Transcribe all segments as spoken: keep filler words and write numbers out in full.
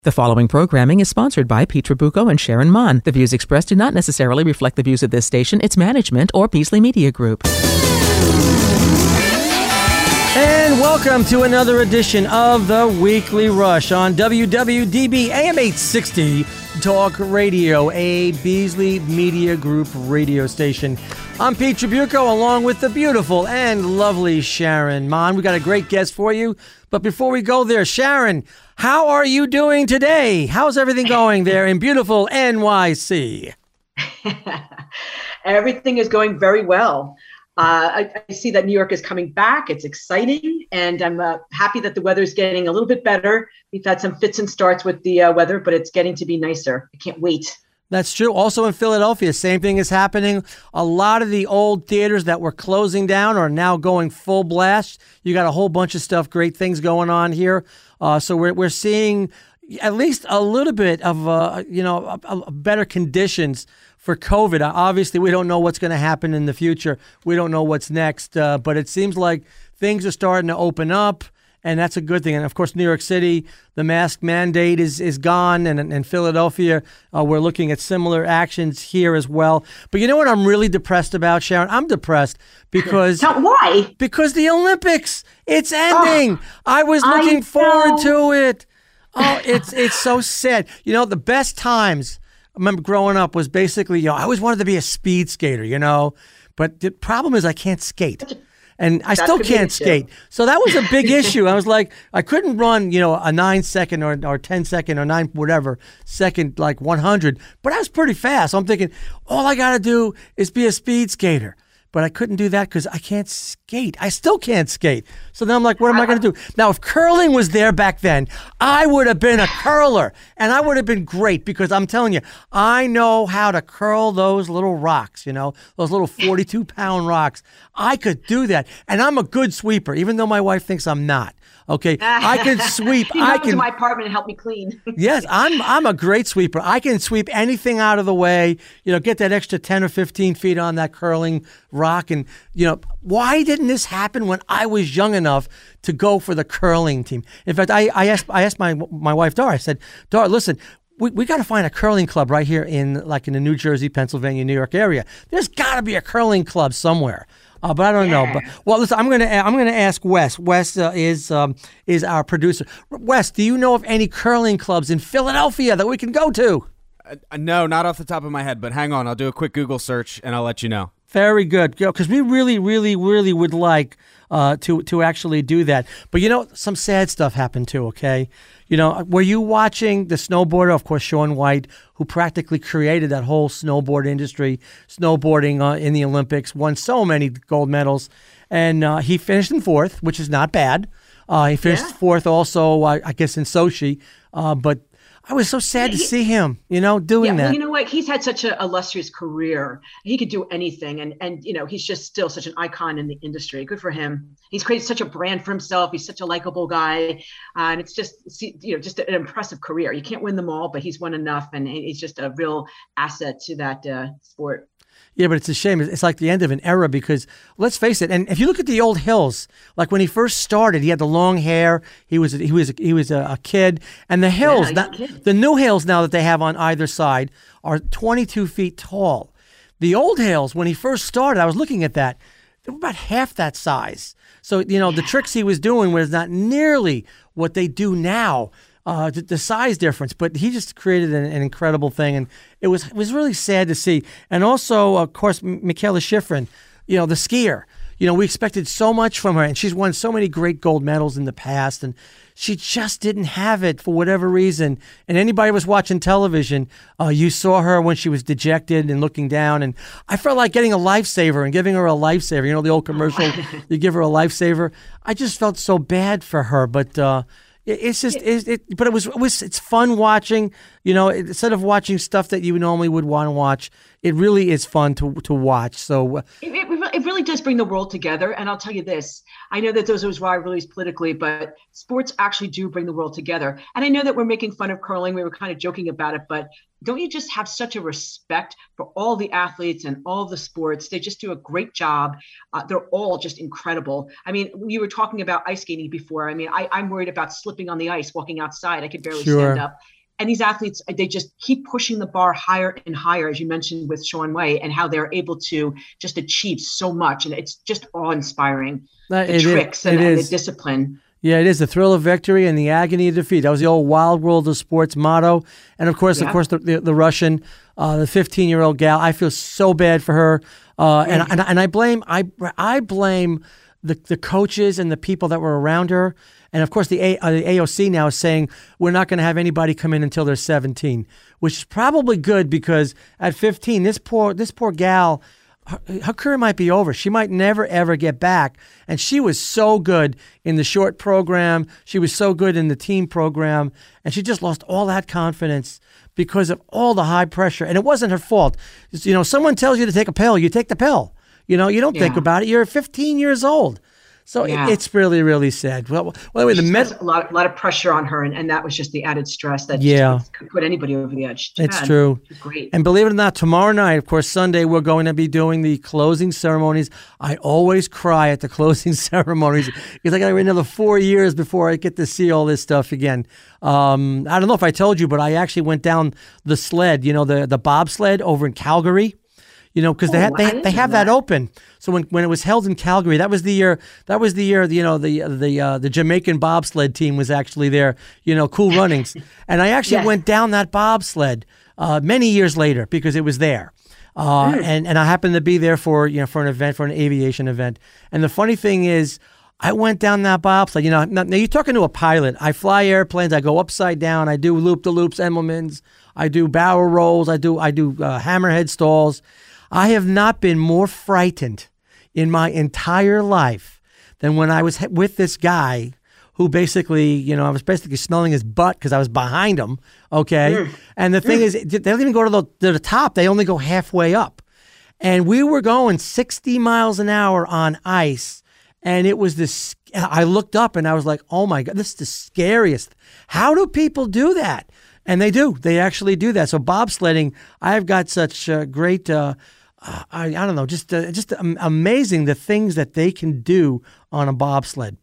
The following programming is sponsored by Pete Trabucco and Sharon Mon. The views expressed do not necessarily reflect the views of this station, its management, or Beasley Media Group. And welcome to another edition of the Weekly Rush on W W D B A M eight sixty Talk Radio, a Beasley Media Group radio station. I'm Pete Trabucco along with the beautiful and lovely Sharon Mon. We got a great guest for you. But before we go there, Sharon, how are you doing today? How's everything going there in beautiful N Y C? Everything is going very well. Uh, I, I see that New York is coming back. It's exciting, and I'm uh, happy that the weather's getting a little bit better. We've had some fits and starts with the uh, weather, but it's getting to be nicer. I can't wait. That's true. Also in Philadelphia, same thing is happening. A lot of the old theaters that were closing down are now going full blast. You got a whole bunch of stuff, great things going on here. Uh, so we're we're seeing at least a little bit of uh, you know a, a better conditions for COVID. Obviously, we don't know what's going to happen in the future. We don't know what's next, uh, but it seems like things are starting to open up. And that's a good thing. And, of course, New York City, the mask mandate is is gone. And in Philadelphia, uh, we're looking at similar actions here as well. But you know what I'm really depressed about, Sharon? I'm depressed because... Why? Because the Olympics. It's ending. Oh, I was looking I forward to it. Oh, it's it's so sad. You know, the best times, I remember growing up, was basically, you know, I always wanted to be a speed skater, you know. But the problem is I can't skate. And I that still can't skate. So that was a big issue. I was like, I couldn't run, you know, a nine second or, or ten second or nine, whatever, second, like one hundred. But I was pretty fast. So I'm thinking, all I got to do is be a speed skater. But I couldn't do that because I can't skate. I still can't skate. So then I'm like, what am I going to do? Now, if curling was there back then, I would have been a curler. And I would have been great because I'm telling you, I know how to curl those little rocks, you know, those little forty-two pound rocks. I could do that. And I'm a good sweeper, even though my wife thinks I'm not. Okay, I can sweep. You I come can to my apartment and help me clean. Yes, I'm I'm a great sweeper. I can sweep anything out of the way. You know, get that extra ten or fifteen feet on that curling rock. And you know, why didn't this happen when I was young enough to go for the curling team? In fact, I, I asked I asked my my wife Dara. I said, Dara, listen. We we got to find a curling club right here in like in the New Jersey, Pennsylvania, New York area. There's got to be a curling club somewhere. Uh, but I don't yeah. know. But well, listen, I'm gonna I'm gonna ask Wes. Wes uh, is um, is our producer. Wes, do you know of any curling clubs in Philadelphia that we can go to? Uh, no, not off the top of my head. But hang on, I'll do a quick Google search and I'll let you know. Very good, because we really, really, really would like uh, to to actually do that. But you know, some sad stuff happened too. Okay, you know, were you watching the snowboarder? Of course, Shaun White, who practically created that whole snowboard industry, snowboarding uh, in the Olympics, won so many gold medals, and uh, he finished in fourth, which is not bad. Uh, he finished yeah. fourth also, uh, I guess, in Sochi, uh, but. I was so sad yeah, he, to see him, you know, doing yeah, that. Well, you know what? He's had such an illustrious career. He could do anything. And, and, you know, he's just still such an icon in the industry. Good for him. He's created such a brand for himself. He's such a likable guy. Uh, and it's just, you know, just an impressive career. You can't win them all, but he's won enough. And he's just a real asset to that uh, sport. Yeah, but it's a shame. It's like the end of an era because let's face it. And if you look at the old Hills, like when he first started, he had the long hair. He was he was he was a, a kid, and the hills, yeah, not, the new hills now that they have on either side are twenty-two feet tall. The old hills, when he first started, I was looking at that. They were about half that size. So you know the tricks he was doing was not nearly what they do now. Uh, the, the size difference, but he just created an, an incredible thing, and it was it was really sad to see. And also, of course, Mikaela Shiffrin, you know, the skier. You know, we expected so much from her, and she's won so many great gold medals in the past, and she just didn't have it for whatever reason. And anybody was watching television, uh, you saw her when she was dejected and looking down, and I felt like getting a lifesaver and giving her a lifesaver. You know, the old commercial, you give her a lifesaver. I just felt so bad for her, but. Uh, It's just, it, it, but it was, it was, it's fun watching, you know, instead of watching stuff that you normally would want to watch, it really is fun to to watch. So, it, it, it really does bring the world together. And I'll tell you this, I know that those are rivalries politically, but sports actually do bring the world together. And I know that we're making fun of curling. We were kind of joking about it, but don't you just have such a respect for all the athletes and all the sports? They just do a great job. Uh, they're all just incredible. I mean, you were talking about ice skating before. I mean, I, I'm worried about slipping on the ice, walking outside. I could barely Sure. stand up. And these athletes, they just keep pushing the bar higher and higher, as you mentioned with Shaun White, and how they're able to just achieve so much. And it's just awe-inspiring, That- the it is- tricks and, it and the is. discipline. Yeah, it is the thrill of victory and the agony of defeat. That was the old Wild World of Sports motto. And of course, Yeah. of course, the the, the Russian, uh, the fifteen-year-old gal. I feel so bad for her, uh, and, and and I blame I I blame the the coaches and the people that were around her. And of course, the, A, uh, the A O C now is saying we're not going to have anybody come in until they're seventeen, which is probably good because at fifteen, this poor this poor gal. Her, her career might be over. She might never, ever get back. And she was so good in the short program. She was so good in the team program. And she just lost all that confidence because of all the high pressure. And it wasn't her fault. It's, you know, someone tells you to take a pill, you take the pill. You know, you don't think Yeah. about it. You're fifteen years old. So Yeah. it, it's really, really sad. Well, well anyway, the She Met. has a lot, a lot of pressure on her, and, and that was just the added stress that Yeah. just could put anybody over the edge. Too It's bad. true. She's great. And believe it or not, tomorrow night, of course, Sunday, we're going to be doing the closing ceremonies. I always cry at the closing ceremonies because I got to wait another four years before I get to see all this stuff again. Um, I don't know if I told you, but I actually went down the sled, you know, the, the bobsled over in Calgary. You know, because Oh, they ha- I they didn't they know have that. that. open. So when, when it was held in Calgary, that was the year. That was the year. You know, the the uh, the Jamaican bobsled team was actually there. You know, Cool Runnings, and I actually Yes. went down that bobsled uh, many years later because it was there, uh, and and I happened to be there for you know for an event for an aviation event. And the funny thing is, I went down that bobsled. You know, now, now you're talking to a pilot. I fly airplanes. I go upside down. I do loop the loops, Emmelmans. I do barrel rolls. I do I do uh, hammerhead stalls. I have not been more frightened in my entire life than when I was he- with this guy who basically, you know, I was basically smelling his butt because I was behind him, okay? And the thing is, they don't even go to the, to the top. They only go halfway up. And we were going sixty miles an hour on ice, and it was this, I looked up and I was like, oh my God, this is the scariest. How do people do that? And they do. They actually do that. So bobsledding, I've got such uh, great... Uh, Uh, I, I don't know, just uh, just um, amazing the things that they can do on a bobsled.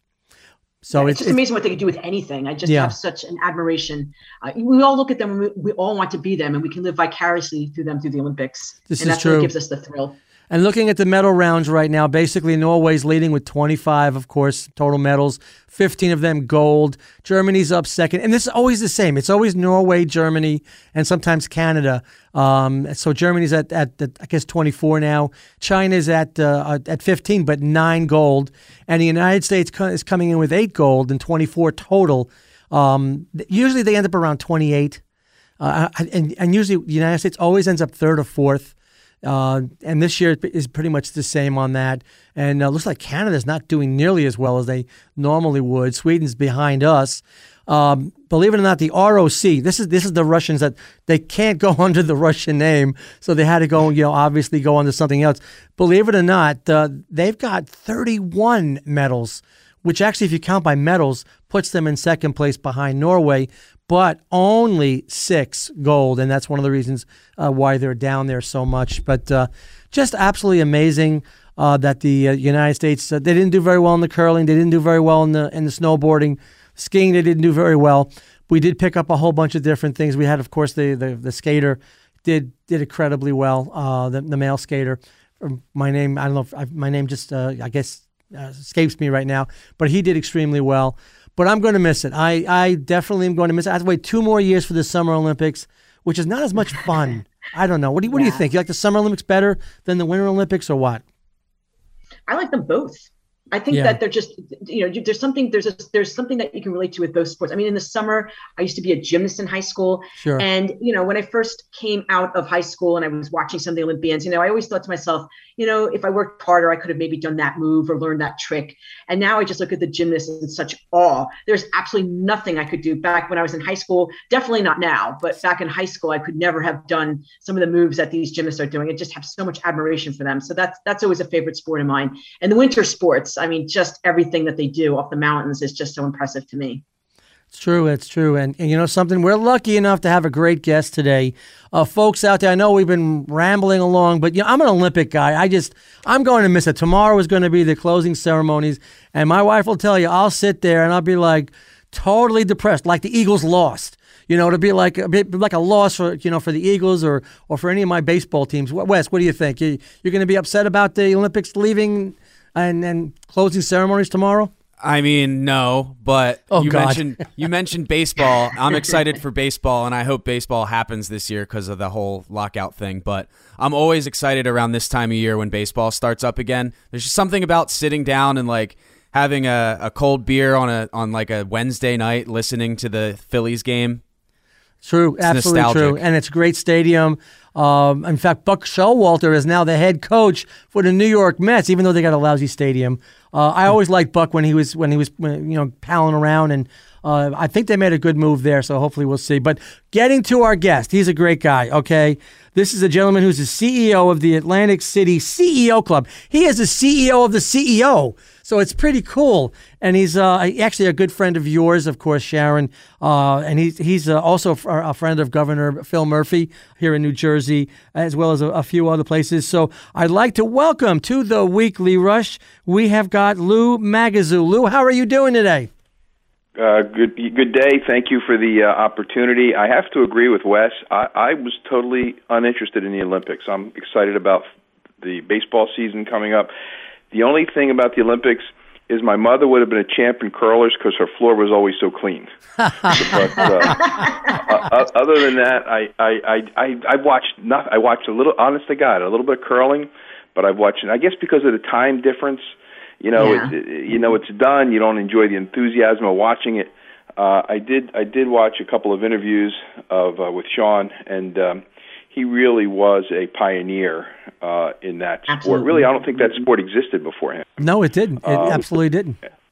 So it's, it's, just amazing what they can do with anything. I just Yeah. have such an admiration. Uh, we all look at them and we, we all want to be them, and we can live vicariously through them through the Olympics. This and is that's true. what gives us the thrill. And looking at the medal rounds right now, basically Norway's leading with twenty-five, of course, total medals, fifteen of them gold. Germany's up second. And this is always the same. It's always Norway, Germany, and sometimes Canada. Um, so Germany's at, at, at, I guess, twenty-four now. China's at uh, at fifteen, but nine gold. And the United States co- is coming in with eight gold and twenty-four total. Um, usually they end up around twenty-eight. Uh, and, and usually the United States always ends up third or fourth. Uh, and this year is pretty much the same on that. And uh, looks like Canada's not doing nearly as well as they normally would. Sweden's behind us. Um, believe it or not, the R O C, this is this is the Russians that they can't go under the Russian name, so they had to go, you know, obviously go under something else. Believe it or not, uh, they've got thirty-one medals, which actually, if you count by medals, puts them in second place behind Norway, but only six gold, and that's one of the reasons uh, why they're down there so much. But uh, just absolutely amazing uh, that the uh, United States, uh, they didn't do very well in the curling, they didn't do very well in the in the snowboarding, skiing they didn't do very well. We did pick up a whole bunch of different things. We had, of course, the the, the skater did did incredibly well, uh, the, the male skater. My name, I don't know, if I, my name just, uh, I guess, uh, escapes me right now, but he did extremely well. But I'm going to miss it. I, I definitely am going to miss it. I have to wait two more years for the Summer Olympics, which is not as much fun. I don't know. What do you, what do you Yeah. think? You like the Summer Olympics better than the Winter Olympics or what? I like them both. I think Yeah. that they're just, you know, there's something, there's a, there's something that you can relate to with those sports. I mean, in the summer, I used to be a gymnast in high school. Sure. And, you know, when I first came out of high school and I was watching some of the Olympians, you know, I always thought to myself, you know, if I worked harder, I could have maybe done that move or learned that trick. And now I just look at the gymnasts in such awe. There's absolutely nothing I could do back when I was in high school. Definitely not now, but back in high school, I could never have done some of the moves that these gymnasts are doing. I just have so much admiration for them. So that's, that's always a favorite sport of mine. And the winter sports, I mean, just everything that they do off the mountains is just so impressive to me. It's true. It's true. And, and you know something? We're lucky enough to have a great guest today. Uh, folks out there, I know we've been rambling along, but you know, I'm an Olympic guy. I just, I'm going to miss it. Tomorrow is going to be the closing ceremonies. And my wife will tell you, I'll sit there and I'll be like totally depressed, like the Eagles lost. You know, to be like a bit like a loss for, you know, for the Eagles or or for any of my baseball teams. Wes, what do you think? You, you're going to be upset about the Olympics leaving and, and closing ceremonies tomorrow? I mean, no, but Oh, you God. mentioned you mentioned baseball. I'm excited for baseball, and I hope baseball happens this year because of the whole lockout thing. But I'm always excited around this time of year when baseball starts up again. There's just something about sitting down and like having a, a cold beer on a on like a Wednesday night, listening to the Phillies game. True, It's absolutely nostalgic. true. And it's a great stadium. Um, in fact, Buck Showalter is now the head coach for the New York Mets, even though they got a lousy stadium. Uh, I always liked Buck when he was when he was you know palling around, and uh, I think they made a good move there. So hopefully we'll see. But getting to our guest, he's a great guy. Okay, this is a gentleman who's the C E O of the Atlantic City C E O Club. He is the C E O of the C E O. So it's pretty cool. And he's uh, actually a good friend of yours, of course, Sharon. Uh, and he's, he's uh, also a friend of Governor Phil Murphy here in New Jersey, as well as a, a few other places. So I'd like to welcome to the Weekly Rush, we have got Lou Magazoo. Lou, how are you doing today? Uh, good good day. Thank you for the uh, opportunity. I have to agree with Wes. I, I was totally uninterested in the Olympics. I'm excited about the baseball season coming up. The only thing about the Olympics is my mother would have been a champ in curlers because her floor was always so clean. but uh, uh, other than that, I I I I watched not. I watched a little. Honest to God, a little bit of curling, but I've watched. I guess because of the time difference. You know, Yeah. it's, you know, it's done. You don't enjoy the enthusiasm of watching it. Uh, I did. I did watch a couple of interviews of uh, with Sean, and um, he really was a pioneer uh, in that sport. Absolutely. Really, I don't think that sport existed before him. No, it didn't. It Um, absolutely didn't.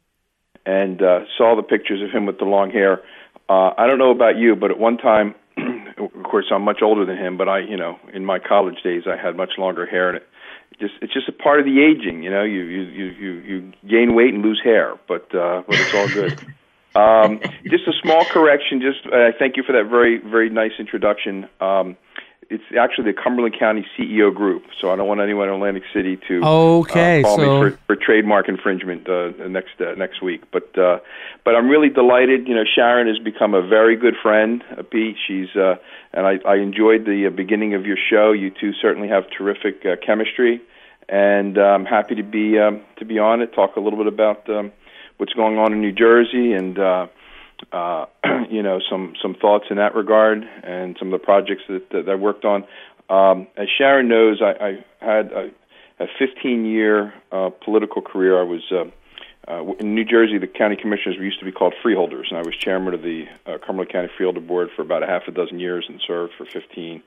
And uh, saw the pictures of him with the long hair. Uh, I don't know about you, but at one time, of course, I'm much older than him. But I, you know, in my college days, I had much longer hair, and it just it's just a part of the aging. You know, you you you you, you gain weight and lose hair, but uh, but it's all good. Um, just a small correction. Just uh, thank you for that very very nice introduction. Um, it's actually the Cumberland County C E O Group, so I don't want anyone in Atlantic City to Okay, uh, call so- me for, for trademark infringement uh, next uh, next week. But uh, but I'm really delighted. You know, Sharon has become a very good friend. Uh, Pete, she's uh, and I, I enjoyed the uh, beginning of your show. You two certainly have terrific uh, chemistry, and uh, I'm happy to be um, to be on it. Talk a little bit about um, what's going on in New Jersey and. Uh, Uh, you know, some, some thoughts in that regard and some of the projects that, that I worked on. Um, as Sharon knows, I, I had a, a fifteen-year uh, political career. I was uh, uh, in New Jersey. The county commissioners used to be called freeholders, and I was chairman of the uh, Cumberland County Freeholder Board for about a half a dozen years and served for fifteen.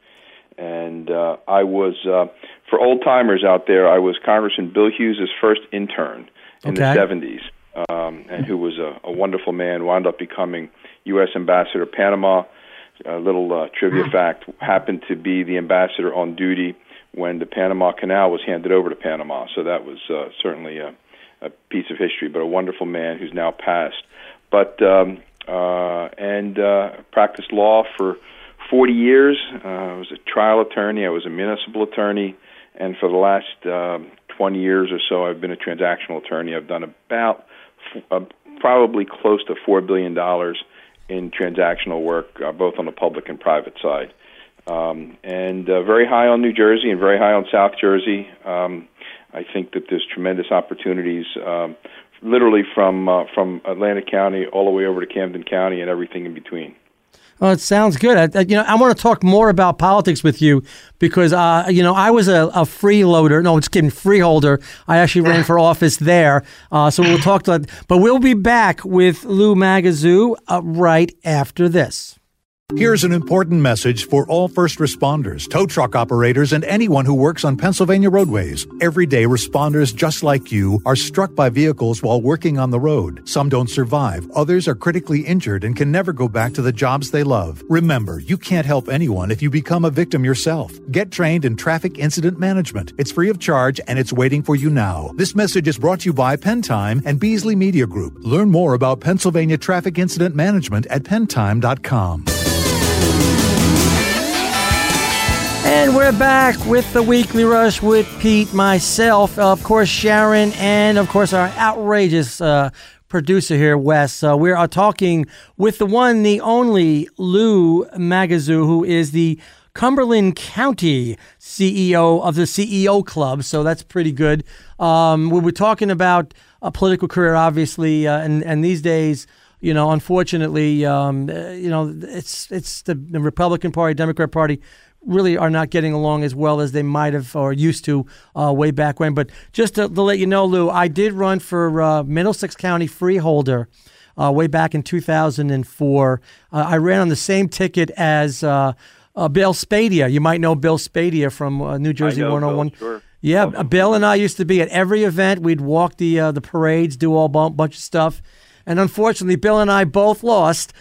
And uh, I was, uh, for old-timers out there, I was Congressman Bill Hughes' first intern in Okay. the seventies. Um, and who was a, a wonderful man, wound up becoming U S Ambassador to Panama. A little uh, trivia fact, happened to be the ambassador on duty when the Panama Canal was handed over to Panama. So that was uh, certainly a, a piece of history, but a wonderful man who's now passed. But um, uh, and uh, practiced law for forty years. Uh, I was a trial attorney. I was a municipal attorney. And for the last uh, twenty years or so, I've been a transactional attorney. I've done about Uh, probably close to four billion dollars in transactional work, uh, both on the public and private side. Um, and uh, very high on New Jersey and very high on South Jersey. Um, I think that there's tremendous opportunities, um, literally from uh, from Atlantic County all the way over to Camden County and everything in between. Oh, it sounds good. I, you know, I want to talk more about politics with you because, uh, you know, I was a, a freeloader. No, just kidding, freeholder. I actually ran for office there. Uh, so we'll talk to that. But we'll be back with Lou Magazoo uh, right after this. Here's an important message for all first responders, tow truck operators, and anyone who works on Pennsylvania roadways. Every day, responders just like you are struck by vehicles while working on the road. Some don't survive. Others are critically injured and can never go back to the jobs they love. Remember, you can't help anyone if you become a victim yourself. Get trained in traffic incident management. It's free of charge and it's waiting for you now. This message is brought to you by Pentime and Beasley Media Group. Learn more about Pennsylvania traffic incident management at pentime dot com. And we're back with the Weekly Rush with Pete, myself, of course, Sharon, and, of course, our outrageous uh, producer here, Wes. Uh, we are talking with the one, the only Lou Magazoo, who is the Cumberland County C E O of the C E O Club, so that's pretty good. Um, we were talking about a political career, obviously, uh, and, and these days, you know, unfortunately, um, uh, you know, it's it's the, the Republican Party, Democrat Party, really are not getting along as well as they might have or used to uh, way back when. But just to, to let you know, Lou, I did run for uh, Middlesex County freeholder uh, way back in two thousand four. Uh, I ran on the same ticket as uh, uh, Bill Spadia. You might know Bill Spadia from uh, New Jersey one oh one. Bill, sure. Yeah, uh, Bill and I used to be at every event. We'd walk the uh, the parades, do all b- bunch of stuff. And unfortunately, Bill and I both lost.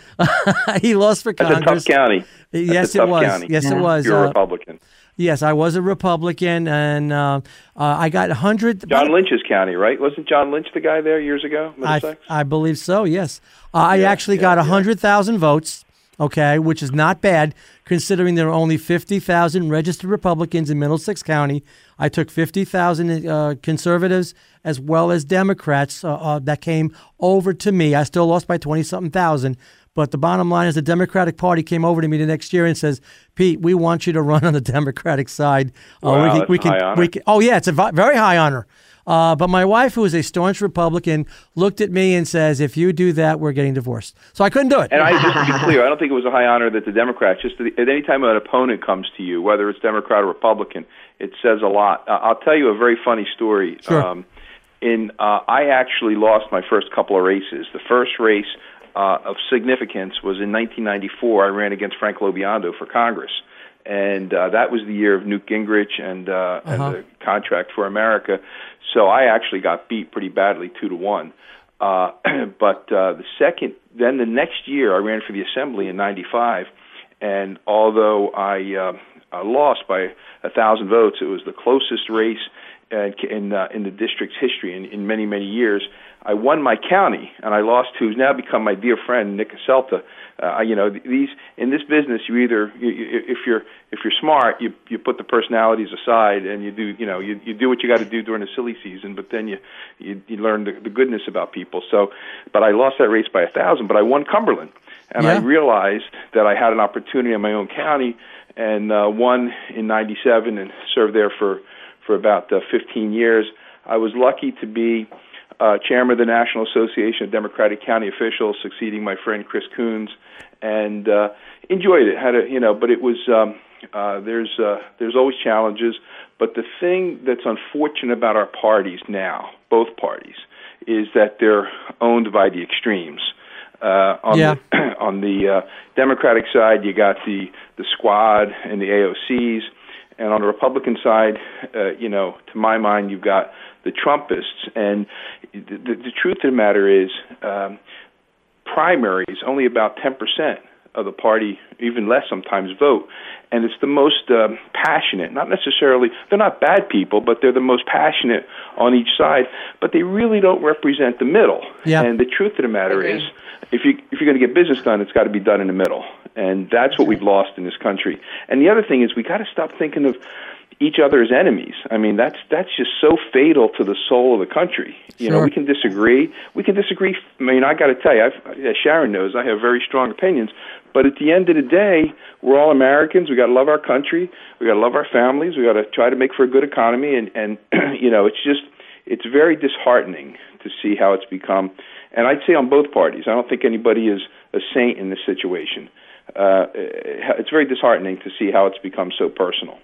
He lost for Congress. That's a tough county. That's yes, a tough it was. County. Yes, yeah. it was. You're a uh, Republican. Yes, I was a Republican, and uh, uh, I got one hundred. John Lynch's county, right? Wasn't John Lynch the guy there years ago? I, I believe so, yes. Uh, I Yeah, actually yeah, got yeah. one hundred thousand votes, okay, which is not bad considering there are only fifty thousand registered Republicans in Middlesex County. I took fifty thousand uh, conservatives as well as Democrats uh, uh, that came over to me. I still lost by twenty-something thousand. But the bottom line is the Democratic Party came over to me the next year and says, Pete, we want you to run on the Democratic side. Uh, Wow, we can, that's we a can, high honor. we can, oh, yeah, it's a vi- very high honor. Uh, but my wife, who is a staunch Republican, looked at me and says, if you do that, we're getting divorced. So I couldn't do it. And I just to be clear, I don't think it was a high honor that the Democrats, just the, at any time an opponent comes to you, whether it's Democrat or Republican, it says a lot. Uh, I'll tell you a very funny story. Sure. Um, in uh, I actually lost my first couple of races. The first race uh, of significance was in nineteen ninety-four. I ran against Frank Lobiando for Congress. And uh, that was the year of Newt Gingrich and, uh, Uh-huh. and the Contract for America. So I actually got beat pretty badly, two to one. Uh, but uh, the second, then the next year, I ran for the Assembly in ninety-five, and although I, uh, I lost by a thousand votes, it was the closest race in in, uh, in the district's history in, in many many years. I won my county, and I lost to who's now become my dear friend, Nick Caselta. Uh, you know, these in this business, you either you, you, if you're if you're smart, you you put the personalities aside, and you do you know you you do what you got to do during the silly season, but then you you, you learn the, the goodness about people. So, but I lost that race by a thousand, but I won Cumberland, and Yeah. I realized that I had an opportunity in my own county, and uh, won in ninety-seven and served there for for about uh, fifteen years. I was lucky to be Uh, chairman of the National Association of Democratic County Officials, succeeding my friend Chris Coons, and uh, enjoyed it. Had a, you know, but it was um, uh, there's uh, there's always challenges. But the thing that's unfortunate about our parties now, both parties, is that they're owned by the extremes. Uh, on Yeah. the on the uh, Democratic side, you got the the Squad and the A O Cs, and on the Republican side, uh, you know, to my mind, you've got the Trumpists. And the, the, the truth of the matter is, um, primaries, only about ten percent of the party, even less sometimes, vote. And it's the most uh, passionate, not necessarily, they're not bad people, but they're the most passionate on each side, but they really don't represent the middle. Yeah. And the truth of the matter Agree. is, if, you, if you're going to get business done, it's got to be done in the middle. And that's what we've lost in this country. And the other thing is, we got to stop thinking of each other as enemies. I mean, that's that's just so fatal to the soul of the country. You know, Sure. we can disagree. We can disagree. I mean, I got to tell you, I've, as Sharon knows, I have very strong opinions. But at the end of the day, we're all Americans. We got to love our country. We got to love our families. We got to try to make for a good economy. And and you know, it's just it's very disheartening to see how it's become. And I'd say on both parties, I don't think anybody is a saint in this situation. uh, it's very disheartening to see how it's become so personal.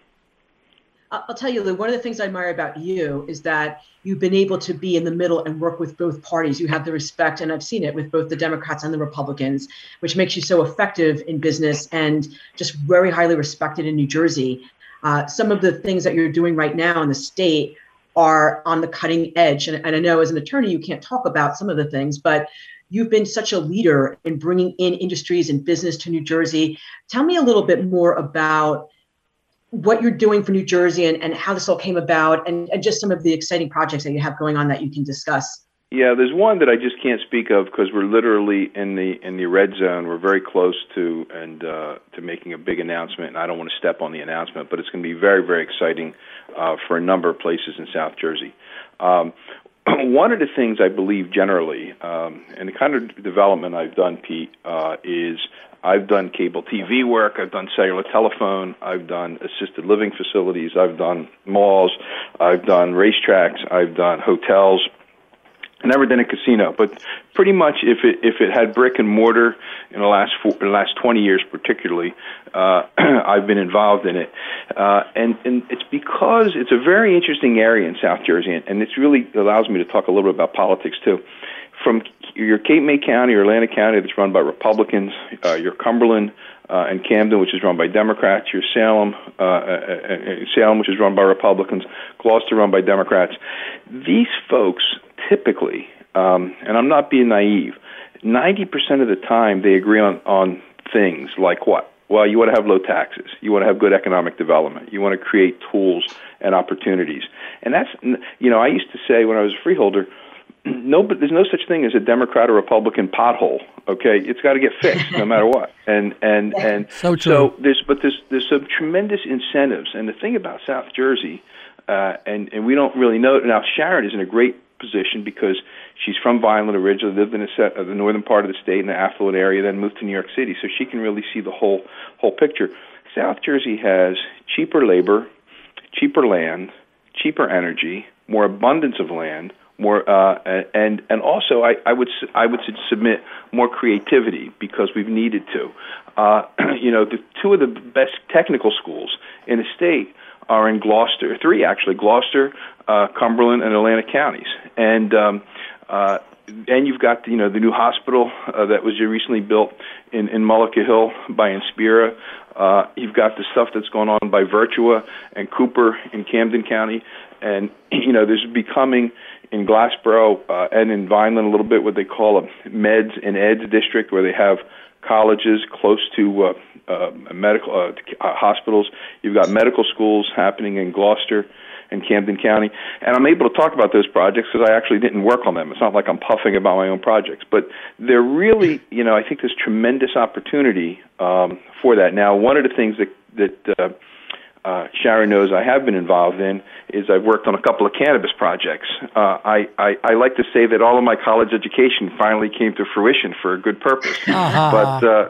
I'll tell you, Lou, one of the things I admire about you is that you've been able to be in the middle and work with both parties. You have the respect, and I've seen it with both the Democrats and the Republicans, which makes you so effective in business and just very highly respected in New Jersey. Uh, some of the things that you're doing right now in the state are on the cutting edge. And, and I know as an attorney, you can't talk about some of the things, but you've been such a leader in bringing in industries and business to New Jersey. Tell me a little bit more about what you're doing for New Jersey and, and how this all came about, and, and just some of the exciting projects that you have going on that you can discuss. Yeah, there's one that I just can't speak of because we're literally in the in the red zone. We're very close to and uh, to making a big announcement, and I don't want to step on the announcement, but it's going to be very, very exciting uh, for a number of places in South Jersey. Um, one of the things I believe generally, um, and the kind of development I've done, Pete, uh, is I've done cable T V work, I've done cellular telephone, I've done assisted living facilities, I've done malls, I've done racetracks, I've done hotels. I've never done a casino, but pretty much if it if it had brick and mortar in the last four, the last twenty years particularly, uh, I've been involved in it, uh, and and it's because it's a very interesting area in South Jersey, and, and it really allows me to talk a little bit about politics too. From your Cape May County or Atlantic County that's run by Republicans, uh, your Cumberland uh, and Camden, which is run by Democrats, your Salem, uh, uh, Salem, which is run by Republicans, Gloucester run by Democrats. These folks typically, um, and I'm not being naive, ninety percent of the time they agree on, on things like what? Well, you want to have low taxes. You want to have good economic development. You want to create tools and opportunities. And that's, you know, I used to say when I was a freeholder, no, but there's no such thing as a Democrat or Republican pothole. Okay, it's got to get fixed no matter what. And and and so, true. so there's but there's there's some tremendous incentives. And the thing about South Jersey, uh, and and we don't really know now. Sharon is in a great position because she's from Vineland originally, lived in a set of the northern part of the state in the affluent area, then moved to New York City, so she can really see the whole whole picture. South Jersey has cheaper labor, cheaper land, cheaper energy, more abundance of land. More uh, and and also I, I would I would submit more creativity because we've needed to. Uh, you know, the two of the best technical schools in the state are in Gloucester, three actually, Gloucester, uh, Cumberland, and Atlantic counties, and um, uh, and you've got you know the new hospital uh, that was recently built in in Mullica Hill by Inspira. Uh, you've got the stuff that's going on by Virtua and Cooper in Camden County, and you know there's becoming in Glassboro uh, and in Vineland a little bit what they call a meds and eds district, where they have colleges close to uh, uh, medical uh, uh, hospitals. You've got medical schools happening in Gloucester and Camden County, and I'm able to talk about those projects because I actually didn't work on them. It's not like I'm puffing about my own projects, but they're really, you know, I think there's tremendous opportunity um, for that. Now, one of the things that that uh, Uh, Sharon knows I have been involved in is I've worked on a couple of cannabis projects. Uh, I, I, I like to say that all of my college education finally came to fruition for a good purpose. Uh-huh. But, uh,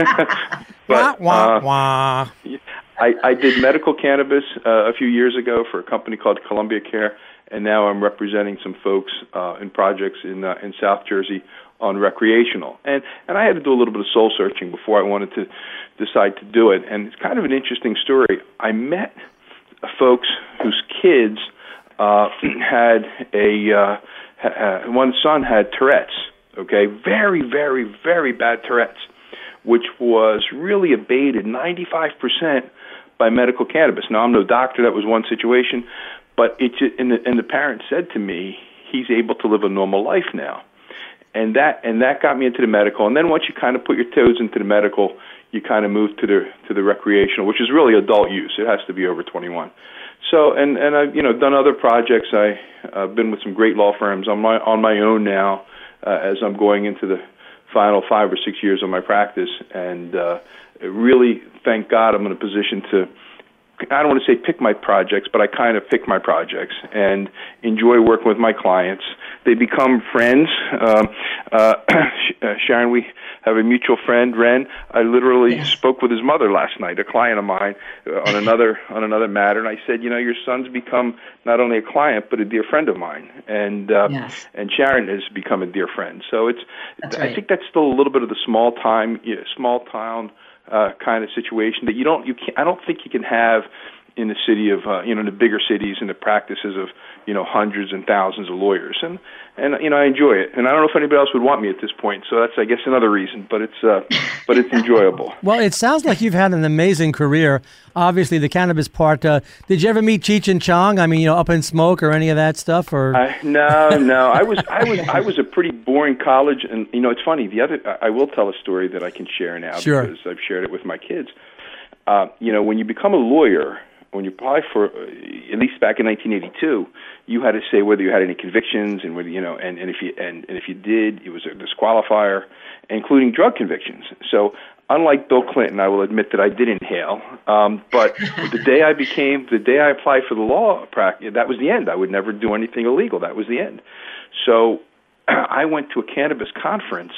but wah, wah, wah. Uh, I, I did medical cannabis uh, a few years ago for a company called Columbia Care, and now I'm representing some folks uh, in projects in uh, in South Jersey on recreational. And and I had to do a little bit of soul searching before I wanted to decide to do it. And it's kind of an interesting story. I met folks whose kids uh, had a, uh, ha- one son had Tourette's, okay, very, very, very bad Tourette's, which was really abated ninety-five percent by medical cannabis. Now, I'm no doctor, that was one situation, but it just, and the, and the parent said to me, he's able to live a normal life now. And that and that got me into the medical. And then once you kind of put your toes into the medical, you kind of move to the to the recreational, which is really adult use. It has to be over twenty-one. So and and I've you know done other projects. I I've been with some great law firms on my on my own now uh, as I'm going into the final five or six years of my practice. And uh, really, thank God, I'm in a position to. I don't want to say pick my projects, but I kind of pick my projects and enjoy working with my clients. They become friends. Um, uh, Sharon, we have a mutual friend, Ren. I literally yes. spoke with his mother last night, a client of mine, uh, on another on another matter, and I said, you know, your son's become not only a client but a dear friend of mine, and uh, yes. and Sharon has become a dear friend. So it's, that's I right. think that's still a little bit of the small time, you know, small town. uh, kind of situation that you don't, you can't, I don't think you can have in the city of, uh, you know, in the bigger cities and the practices of, you know, hundreds and thousands of lawyers. And, and, you know, I enjoy it. And I don't know if anybody else would want me at this point. So that's, I guess, another reason, but it's, uh, but it's enjoyable. Well, it sounds like you've had an amazing career. Obviously the cannabis part, uh, did you ever meet Cheech and Chong? I mean, you know, Up in Smoke or any of that stuff, or? I, no, no, I was, I was, I was a pretty boring college. And, you know, it's funny. The other, I will tell a story that I can share now Sure. because I've shared it with my kids. Uh, you know, when you become a lawyer, when you apply for, uh, at least back in nineteen eighty-two, you had to say whether you had any convictions and whether, you know, and, and if you and, and if you did, it was a disqualifier, including drug convictions. So unlike Bill Clinton, I will admit that I did inhale. Um, but the day I became, the day I applied for the law practice, that was the end. I would never do anything illegal. That was the end. So I went to a cannabis conference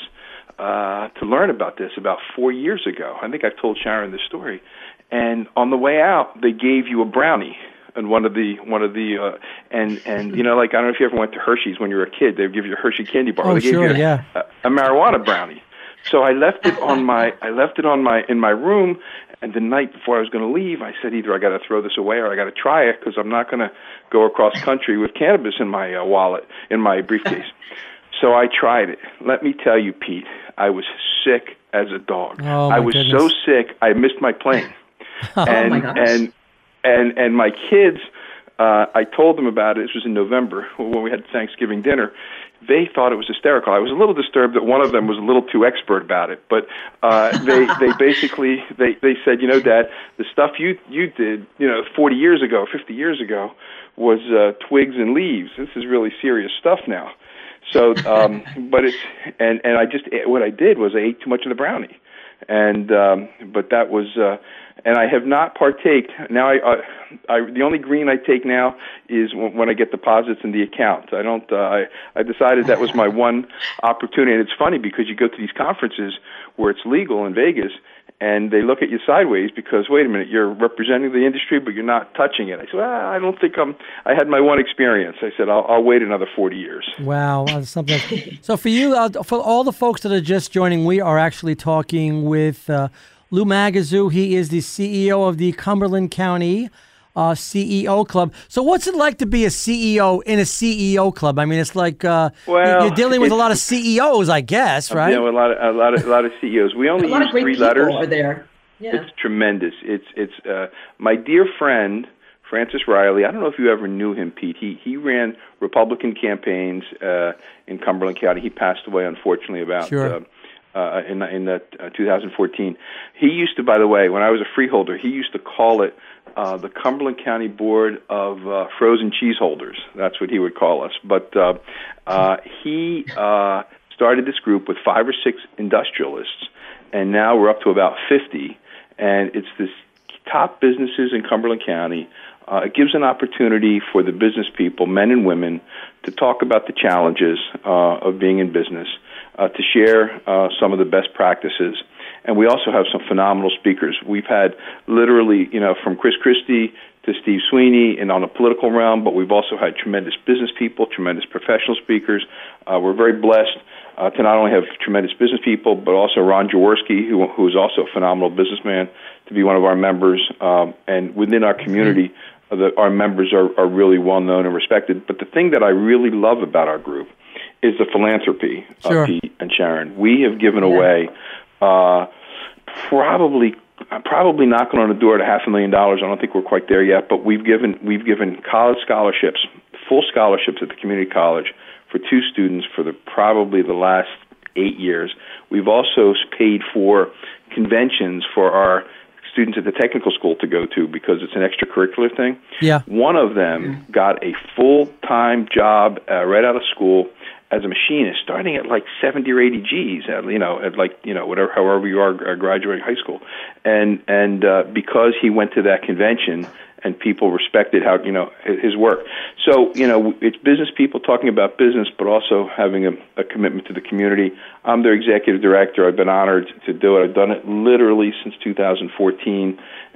uh, to learn about this about four years ago. I think I've told Sharon this story. And on the way out, they gave you a brownie, and one of the one of the uh, and and you know, like, I don't know if you ever went to Hershey's when you were a kid. They'd give you a Hershey candy bar. Oh, they gave sure, you a, yeah. a, a marijuana brownie. So I left it on my I left it on my in my room, and the night before I was going to leave, I said either I got to throw this away or I got to try it because I'm not going to go across country with cannabis in my uh, wallet in my briefcase. So I tried it. Let me tell you, Pete, I was sick as a dog. Oh, my I was goodness. so sick I missed my plane. Oh and, my gosh. and and and my kids, uh, I told them about it. This was in November when we had Thanksgiving dinner. They thought it was hysterical. I was a little disturbed that one of them was a little too expert about it, but uh, they they basically they, they said, you know, Dad, the stuff you you did, you know, forty years ago, fifty years ago, was uh, twigs and leaves. This is really serious stuff now. So, um, but it's and and I just what I did was I ate too much of the brownie, and um, but that was. Uh, And I have not partaked. Now, I, uh, I the only green I take now is when, when I get deposits in the account. I don't. Uh, I I decided that was my one opportunity. And it's funny because you go to these conferences where it's legal in Vegas, and they look at you sideways because wait a minute, you're representing the industry, but you're not touching it. I said, well, I don't think I'm. I had my one experience. I said, I'll, I'll wait another forty years. Wow, that's something. So for you, uh, for all the folks that are just joining, we are actually talking with uh, Lou Magazoo. He is the C E O of the Cumberland County uh, C E O Club. So what's it like to be a C E O in a C E O club? I mean, it's like uh, Well, you're dealing with a lot of C E Os, I guess, right? You know, a lot of a lot of a lot of C E Os. We only a lot use of great three people letters. are there. Yeah. It's tremendous. It's it's uh, my dear friend Francis Riley. I don't know if you ever knew him, Pete. He he ran Republican campaigns uh, in Cumberland County. He passed away, unfortunately, about Sure. uh, uh, in in uh, two thousand fourteen. He used to, by the way, when I was a freeholder, he used to call it uh, the Cumberland County Board of uh, Frozen Cheese Holders. That's what he would call us. But uh, uh, he uh, started this group with five or six industrialists, and now we're up to about fifty. And it's this top businesses in Cumberland County. Uh, it gives an opportunity for the business people, men and women, to talk about the challenges uh, of being in business, uh, to share uh, some of the best practices. And we also have some phenomenal speakers. We've had literally, you know, from Chris Christie to Steve Sweeney and on the political realm, but we've also had tremendous business people, tremendous professional speakers. Uh, we're very blessed uh, to not only have tremendous business people, but also Ron Jaworski, who, who is also a phenomenal businessman, to be one of our members. Um, and within our community, uh, the, our members are, are really well known and respected. But the thing that I really love about our group is the philanthropy Sure. of Pete and Sharon. We have given Yeah. away uh, probably probably knocking on the door at a half a million dollars. I don't think we're quite there yet, but we've given we've given college scholarships, full scholarships at the community college for two students for the probably the last eight years. We've also paid for conventions for our students at the technical school to go to because it's an extracurricular thing. Yeah. One of them got a full-time job uh, right out of school as a machinist, starting at like seventy or eighty G's, at, you know, at like, you know, whatever, however you are uh, graduating high school. And, and uh, because he went to that convention and people respected how, you know, his work. So, you know, it's business people talking about business, but also having a, a commitment to the community. I'm their executive director. I've been honored to do it. I've done it literally since two thousand fourteen.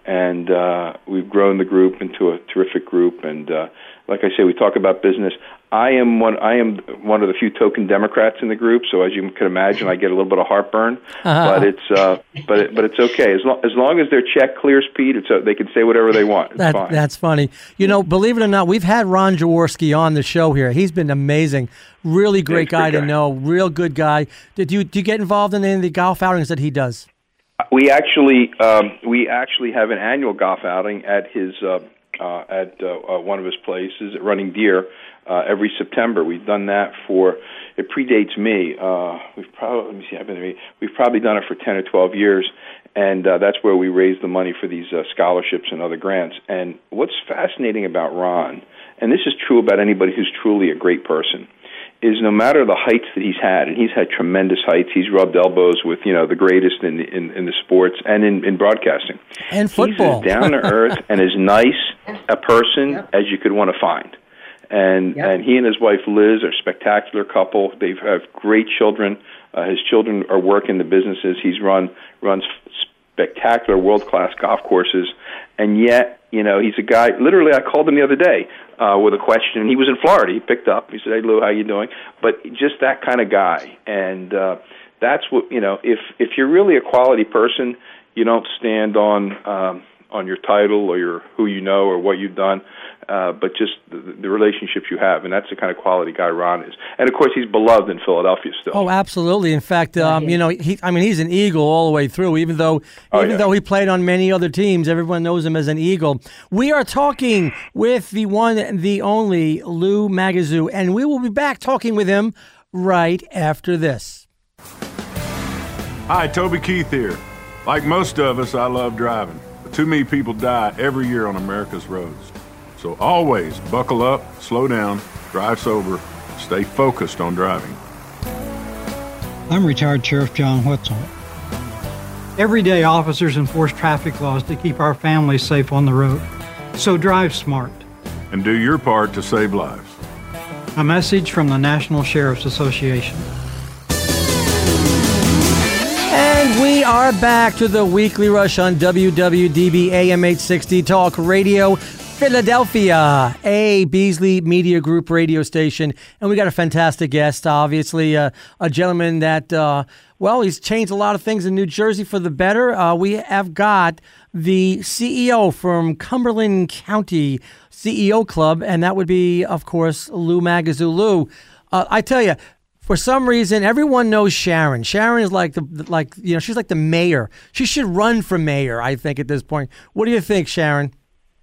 and uh, we've grown the group into a terrific group. And uh, like I say, we talk about business. I am one. I am one of the few token Democrats in the group. So as you can imagine, I get a little bit of heartburn. Uh-huh. But it's uh, but it, but it's okay as long as long as their check clears, Pete. It's uh, they can say whatever they want. It's that, fine. That's funny. You know, believe it or not, we've had Ron Jaworski on the show here. He's been amazing. Really great guy, guy to know. Real good guy. Did you do you get involved in any of the golf outings that he does? We actually um, we actually have an annual golf outing at his uh, uh, at uh, uh, one of his places at Running Deer. Uh, every September, we've done that for. It predates me. Uh, we've probably let me see. I've been. We've probably done it for ten or twelve years, and uh, that's where we raise the money for these uh, scholarships and other grants. And what's fascinating about Ron, and this is true about anybody who's truly a great person, is no matter the heights that he's had, and he's had tremendous heights. He's rubbed elbows with you know the greatest in the, in, in the sports and in, in broadcasting and football. He's as down to earth and as nice a person yep. as you could want to find. And yep. and he and his wife Liz are a spectacular couple. They have great children. Uh, his children are working the businesses. He's run runs spectacular world class golf courses, and yet you know he's a guy. Literally, I called him the other day uh, with a question, and he was in Florida. He picked up. He said, "Hey Lou, how you doing?" But just that kind of guy, and uh, that's what you know. If if you're really a quality person, you don't stand on um, on your title or your who you know or what you've done. Uh, but just the, the relationships you have, and that's the kind of quality guy Ron is. And of course, he's beloved in Philadelphia still. Oh, absolutely. In fact, um, you know, he, I mean, he's an Eagle all the way through. Even though, oh, even yeah. though he played on many other teams, everyone knows him as an Eagle. We are talking with the one, the only Lou Magazu, and we will be back talking with him right after this. Hi, Toby Keith here. Like most of us, I love driving. But too many people die every year on America's roads. So always buckle up, slow down, drive sober, stay focused on driving. I'm retired Sheriff John Wetzel. Every day officers enforce traffic laws to keep our families safe on the road. So drive smart. And do your part to save lives. A message from the National Sheriff's Association. And we are back to the Weekly Rush on W W D B A M eight sixty Talk Radio. Philadelphia, a Beasley Media Group radio station. And we got a fantastic guest, obviously, uh, a gentleman that, uh, well, he's changed a lot of things in New Jersey for the better. Uh, we have got the C E O from Cumberland County C E O Club, and that would be, of course, Lou Magazu. Lou, uh, I tell you, for some reason, everyone knows Sharon. Sharon is like the, like, you know, she's like the mayor. She should run for mayor, I think, at this point. What do you think, Sharon?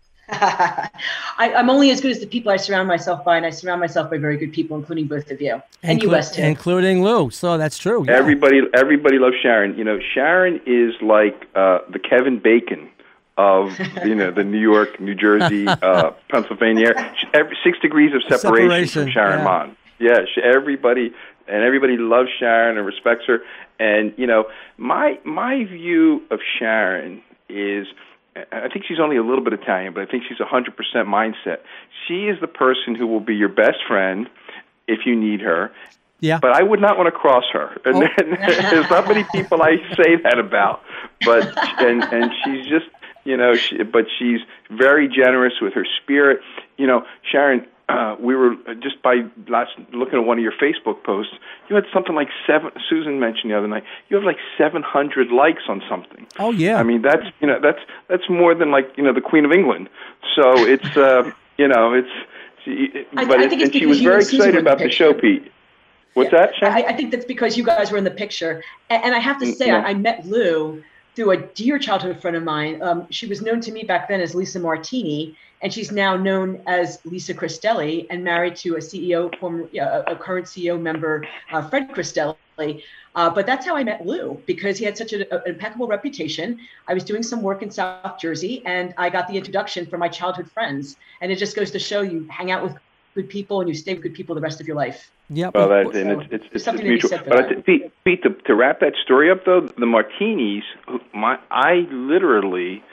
I, I'm only as good as the people I surround myself by, and I surround myself by very good people, including both of you, and Inclu- you, Wes, too. Including Lou, so that's true. Yeah. Everybody everybody loves Sharon. You know, Sharon is like uh, the Kevin Bacon of, you know, the New York, New Jersey, uh, Pennsylvania. Every, six degrees of separation, separation from Sharon yeah. Mon. Yeah, she, everybody, and everybody loves Sharon and respects her. And, you know, my my view of Sharon is, I think she's only a little bit Italian, but I think she's a one hundred percent mindset. She is the person who will be your best friend if you need her. Yeah. But I would not want to cross her. And oh. There's not many people I say that about. But and and she's just, you know, she, but she's very generous with her spirit. You know, Sharon, uh, we were just by last looking at one of your Facebook posts, you had something like seven, Susan mentioned the other night, you have like seven hundred likes on something. Oh, yeah. I mean, that's, you know, that's, that's more than like, you know, the Queen of England. So it's, uh, you know, it's, she, I, but I it, think it's and she was very excited about the, the show, Pete. What's yeah. that, Sharon? I, I think that's because you guys were in the picture. And, and I have to say, no. I, I met Lou through a dear childhood friend of mine. Um, she was known to me back then as Lisa Martini, and she's now known as Lisa Cristelli, and married to a C E O, former, uh, a current C E O member, uh, Fred Cristelli. Uh, but that's how I met Lou, because he had such a, a, an impeccable reputation. I was doing some work in South Jersey, and I got the introduction from my childhood friends. And it just goes to show you hang out with good people and you stay with good people the rest of your life. Yep. Well, that, and it's, it's, it's, it's mutual. But I, Pete, Pete to, to wrap that story up, though, the Martinis, my, I literally,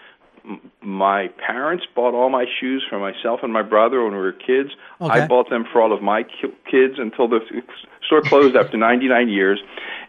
my parents bought all my shoes for myself and my brother when we were kids. Okay. I bought them for all of my kids until the store closed after ninety-nine years.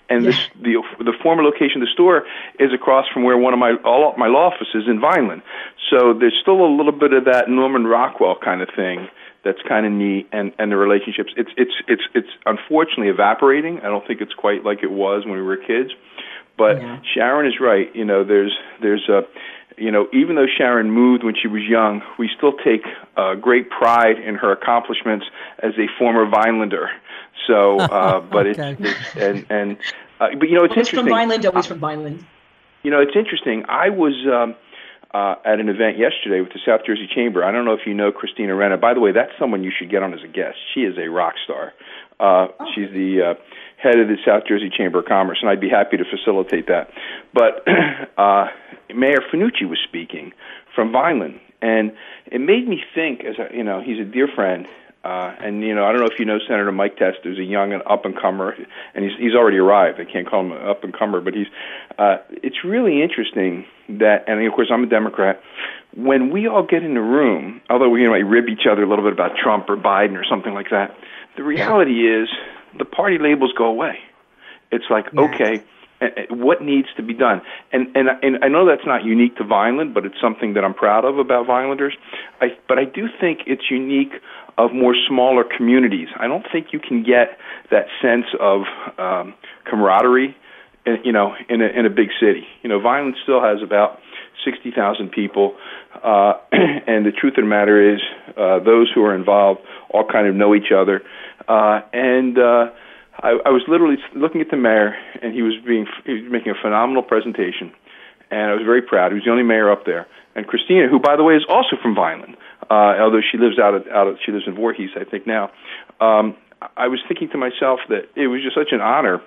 and Yeah. this the the former location of the store is across from where one of my all my law offices in Vineland. So there's still a little bit of that Norman Rockwell kind of thing that's kind of neat, and, and the relationships. It's it's it's it's unfortunately evaporating. I don't think it's quite like it was when we were kids. But Yeah. Sharon is right. You know, there's there's a you know, even though Sharon moved when she was young, we still take uh, great pride in her accomplishments as a former Vinelander. So, uh, but Okay. it's, it's and and uh, but you know, it's Always interesting. from Vineland, always from Vineland. You know, it's interesting. I was um, uh, at an event yesterday with the South Jersey Chamber. I don't know if you know Christina Renna. By the way, that's someone you should get on as a guest. She is a rock star. Uh, Oh. She's the uh, head of the South Jersey Chamber of Commerce, and I'd be happy to facilitate that. But uh, Mayor Finucci was speaking from Vineland, and it made me think, as a, you know, he's a dear friend, uh, and, you know, I don't know if you know Senator Mike Testa, who's a young and up-and-comer, and he's he's already arrived. I can't call him an up-and-comer, but he's, uh, it's really interesting that, and of course I'm a Democrat, when we all get in the room, although we you know, might rib each other a little bit about Trump or Biden or something like that, the reality is the party labels go away. It's like, Yes. okay, and, and what needs to be done? And, and and I know that's not unique to Vineland, but it's something that I'm proud of about Vinelanders. I, but I do think it's unique of more smaller communities. I don't think you can get that sense of um, camaraderie, in, you know, in a, in a big city. You know, Vineland still has about sixty thousand people, uh, and the truth of the matter is, uh, those who are involved all kind of know each other. Uh, and uh, I, I was literally looking at the mayor, and he was being he was making a phenomenal presentation, and I was very proud. He was the only mayor up there. And Christina, who by the way is also from Vineland, uh, although she lives out of out of she lives in Voorhees, I think now. Um, I was thinking to myself that it was just such an honor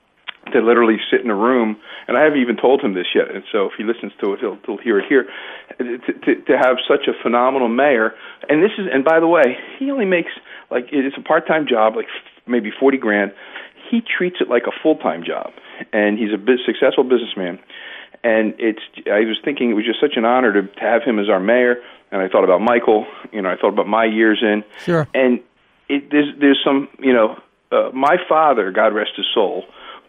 to literally sit in a room, and I haven't even told him this yet, and so if he listens to it, he'll, he'll hear it here, to, to, to have such a phenomenal mayor. And this is, and by the way, he only makes, like, it's a part-time job, like maybe forty grand. He treats it like a full-time job, and he's a biz- successful businessman. And it's, I was thinking it was just such an honor to, to have him as our mayor, and I thought about Michael, you know, I thought about my years in. Sure. And it, there's, there's some, you know, uh, my father, God rest his soul,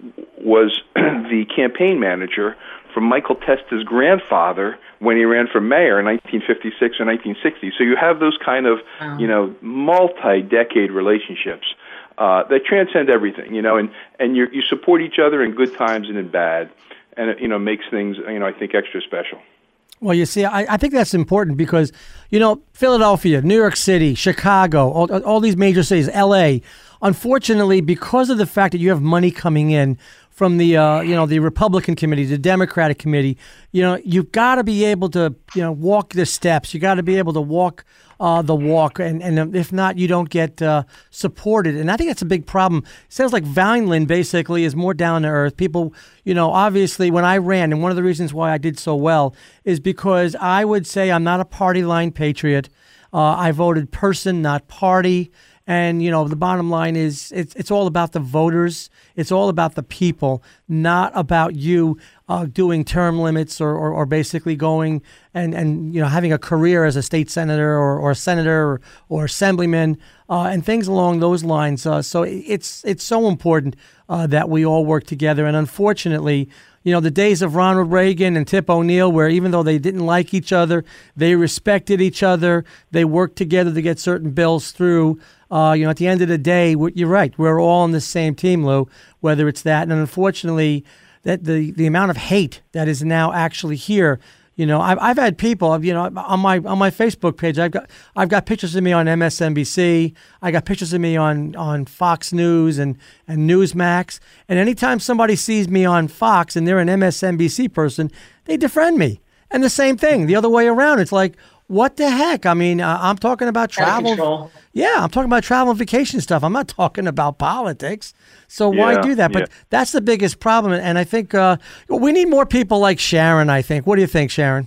was the campaign manager for Michael Testa's grandfather when he ran for mayor in nineteen fifty-six or nineteen sixty. So you have those kind of, Wow. you know, multi-decade relationships uh, that transcend everything, you know, and, and you you support each other in good times and in bad, and it, you know, makes things, you know, I think extra special. Well, you see, I, I think that's important because, you know, Philadelphia, New York City, Chicago, all, all these major cities, L A, unfortunately, because of the fact that you have money coming in from the, uh, you know, the Republican committee, the Democratic committee, you know, you've got to be able to, you know, walk the steps. You got to be able to walk uh, the walk. And, and if not, you don't get uh, supported. And I think that's a big problem. It sounds like Vineland basically is more down to earth. People, you know, obviously when I ran, and one of the reasons why I did so well is because I would say I'm not a party line patriot. Uh, I voted person, not party. And, you know, the bottom line is it's it's all about the voters. It's all about the people, not about you uh, doing term limits or, or, or basically going and, and, you know, having a career as a state senator or, or a senator or, or assemblyman uh, and things along those lines. Uh, so it's it's so important uh, that we all work together. And unfortunately, you know, the days of Ronald Reagan and Tip O'Neill, where even though they didn't like each other, they respected each other. They worked together to get certain bills through. Uh, you know, at the end of the day, you're right. We're all on the same team, Lou, whether it's that. And unfortunately, that the, the amount of hate that is now actually here. You know, I've I've had people, you know, on my on my Facebook page, I've got I've got pictures of me on M S N B C. I got pictures of me on, on Fox News and, and Newsmax. And anytime somebody sees me on Fox and they're an M S N B C person, they defriend me. And the same thing, the other way around. It's like, what the heck? I mean, uh, I'm talking about travel. Yeah, I'm talking about travel and vacation stuff. I'm not talking about politics. So why Yeah, do that? But yeah. that's the biggest problem. And I think uh, we need more people like Sharon, I think. What do you think, Sharon?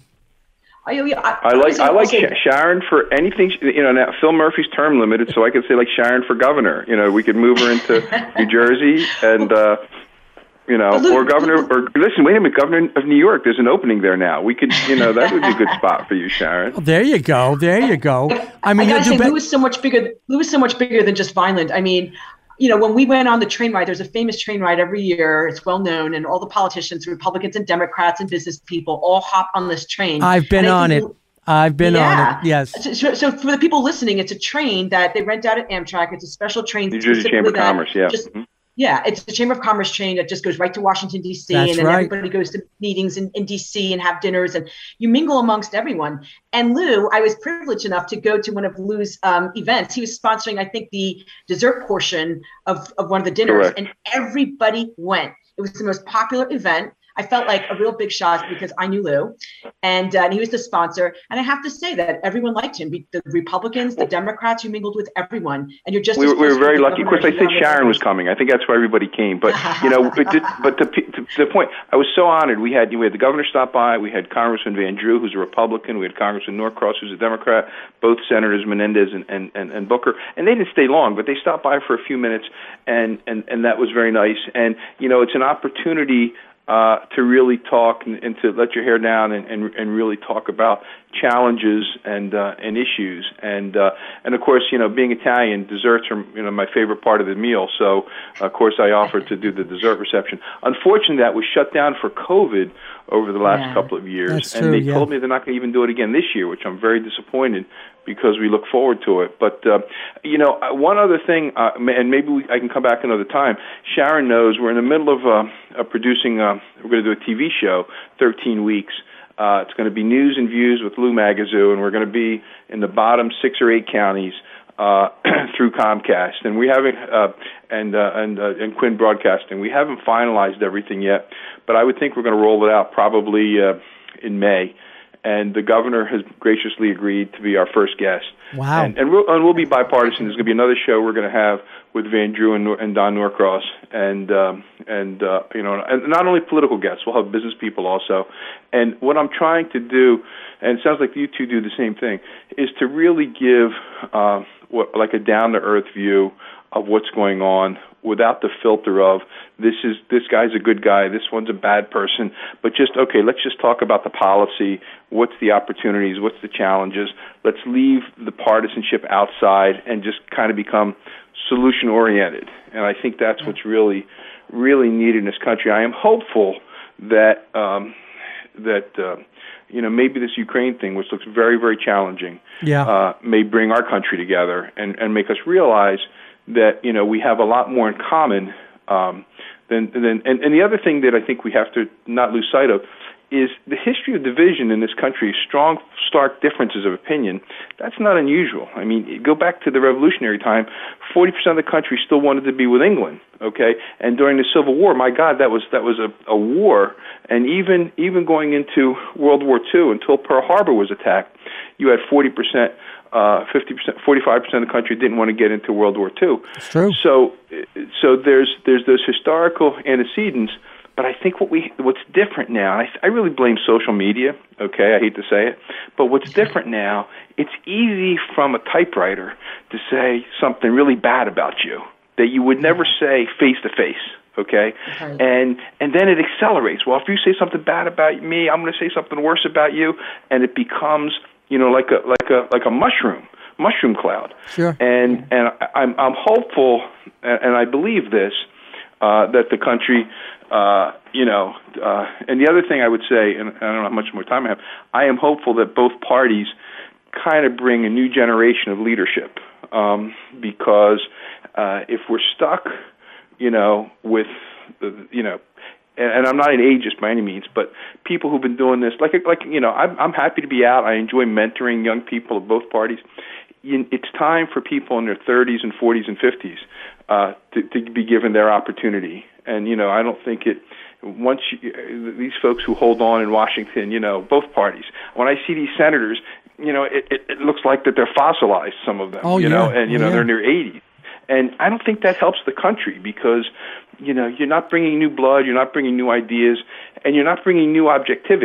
I, I, I like I like also- Sha- Sharon for anything. You know, now Phil Murphy's term limited, so I could say like Sharon for governor. You know, we could move her into New Jersey and. Uh, You know, Look, or governor, or listen, wait a minute, governor of New York. There's an opening there now. We could, you know, that would be a good spot for you, Sharon. Well, there you go. There you go. I mean, I you gotta do say, bet- Lou is so much bigger. Lou is so much bigger than just Vineland. I mean, you know, when we went on the train ride, there's a famous train ride every year. It's well known, and all the politicians, Republicans and Democrats and business people, all hop on this train. I've been on it. I've been yeah. on it. Yes. So, so for the people listening, it's a train that they rent out at Amtrak. It's a special train. New Jersey Chamber of Commerce. Yeah. Just, mm-hmm. Yeah, it's the Chamber of Commerce train that just goes right to Washington, D C, That's and then right. everybody goes to meetings in, in D C and have dinners, and you mingle amongst everyone. And Lou, I was privileged enough to go to one of Lou's um, events. He was sponsoring, I think, the dessert portion of, of one of the dinners, Correct. and everybody went. It was the most popular event. I felt like a real big shot because I knew Lou, and, uh, and he was the sponsor. And I have to say that everyone liked him. The Republicans, the Democrats, you mingled with everyone, and you're just. We were, we were very lucky. Of course, I said said Sharon was coming. I think that's why everybody came. But you know, but, the, but the, to the point, I was so honored. We had we had the governor stop by. We had Congressman Van Drew, who's a Republican. We had Congressman Norcross, who's a Democrat. Both Senators Menendez and, and, and, and Booker, and they didn't stay long, but they stopped by for a few minutes, and, and, and that was very nice. And you know, it's an opportunity. Uh, to really talk and, and to let your hair down and, and, and really talk about challenges and uh, and issues and uh, and of course, you know, being Italian, desserts are, you know, my favorite part of the meal. So of course I offered to do the dessert reception. Unfortunately, that was shut down for COVID over the last yeah. couple of years, That's and true, they yeah. told me they're not going to even do it again this year, which I'm very disappointed because we look forward to it. But uh, you know, one other thing, uh, and maybe we, I can come back another time. Sharon knows we're in the middle of uh, uh, producing. Uh, we're going to do a T V show, thirteen weeks. Uh, it's going to be News and Views with Lou Magazoo, and we're going to be in the bottom six or eight counties uh, through Comcast, and we haven't uh, and uh, and uh, and Quinn Broadcasting. We haven't finalized everything yet, but I would think we're going to roll it out probably uh, in May. And the governor has graciously agreed to be our first guest. Wow. And, and, we'll, and we'll be bipartisan. There's going to be another show we're going to have with Van Drew and, and Don Norcross, and um, and uh, you know, and not only political guests. We'll have business people also. And what I'm trying to do, and it sounds like you two do the same thing, is to really give uh, what like a down-to-earth view of what's going on without the filter of this is this guy's a good guy, this one's a bad person, but just, okay, let's just talk about the policy, what's the opportunities, what's the challenges, let's leave the partisanship outside and just kind of become solution-oriented. And I think that's what's really, really needed in this country. I am hopeful that, um, that uh, you know, maybe this Ukraine thing, which looks very, very challenging, yeah. uh, may bring our country together and, and make us realize that, you know, we have a lot more in common um, than, than and, and the other thing that I think we have to not lose sight of is the history of division in this country, strong, stark differences of opinion. That's not unusual. I mean, go back to the Revolutionary time, forty percent of the country still wanted to be with England, okay? And during the Civil War, my God, that was that was a, a war. And even even going into World War Two, until Pearl Harbor was attacked, you had forty percent Uh, fifty percent, forty-five percent of the country didn't want to get into World War Two. It's true. So, so there's there's those historical antecedents. But I think what we what's different now, I, I really blame social media. Okay, I hate to say it, but what's different now? It's easy from a typewriter to say something really bad about you that you would never say face to face. Okay, okay. and and then it accelerates. Well, if you say something bad about me, I'm going to say something worse about you, and it becomes, you know, like a like a like a mushroom, mushroom cloud. Sure. And and I'm I'm hopeful, and I believe this, uh, that the country, uh, you know, uh, and the other thing I would say, and I don't know how much more time I have, I am hopeful that both parties kind of bring a new generation of leadership, um, because uh, if we're stuck, you know, with the, you know. And I'm not an ageist by any means, but people who've been doing this, like, like you know, I'm, I'm happy to be out. I enjoy mentoring young people of both parties. It's time for people in their thirties and forties and fifties uh, to, to be given their opportunity. And, you know, I don't think it, once you, these folks who hold on in Washington, you know, both parties, when I see these senators, you know, it, it, it looks like that they're fossilized, some of them, oh, you yeah. know, and, you know, yeah. they're in their eighties. And I don't think that helps the country because, you know, you're not bringing new blood, you're not bringing new ideas, and you're not bringing new objectivity.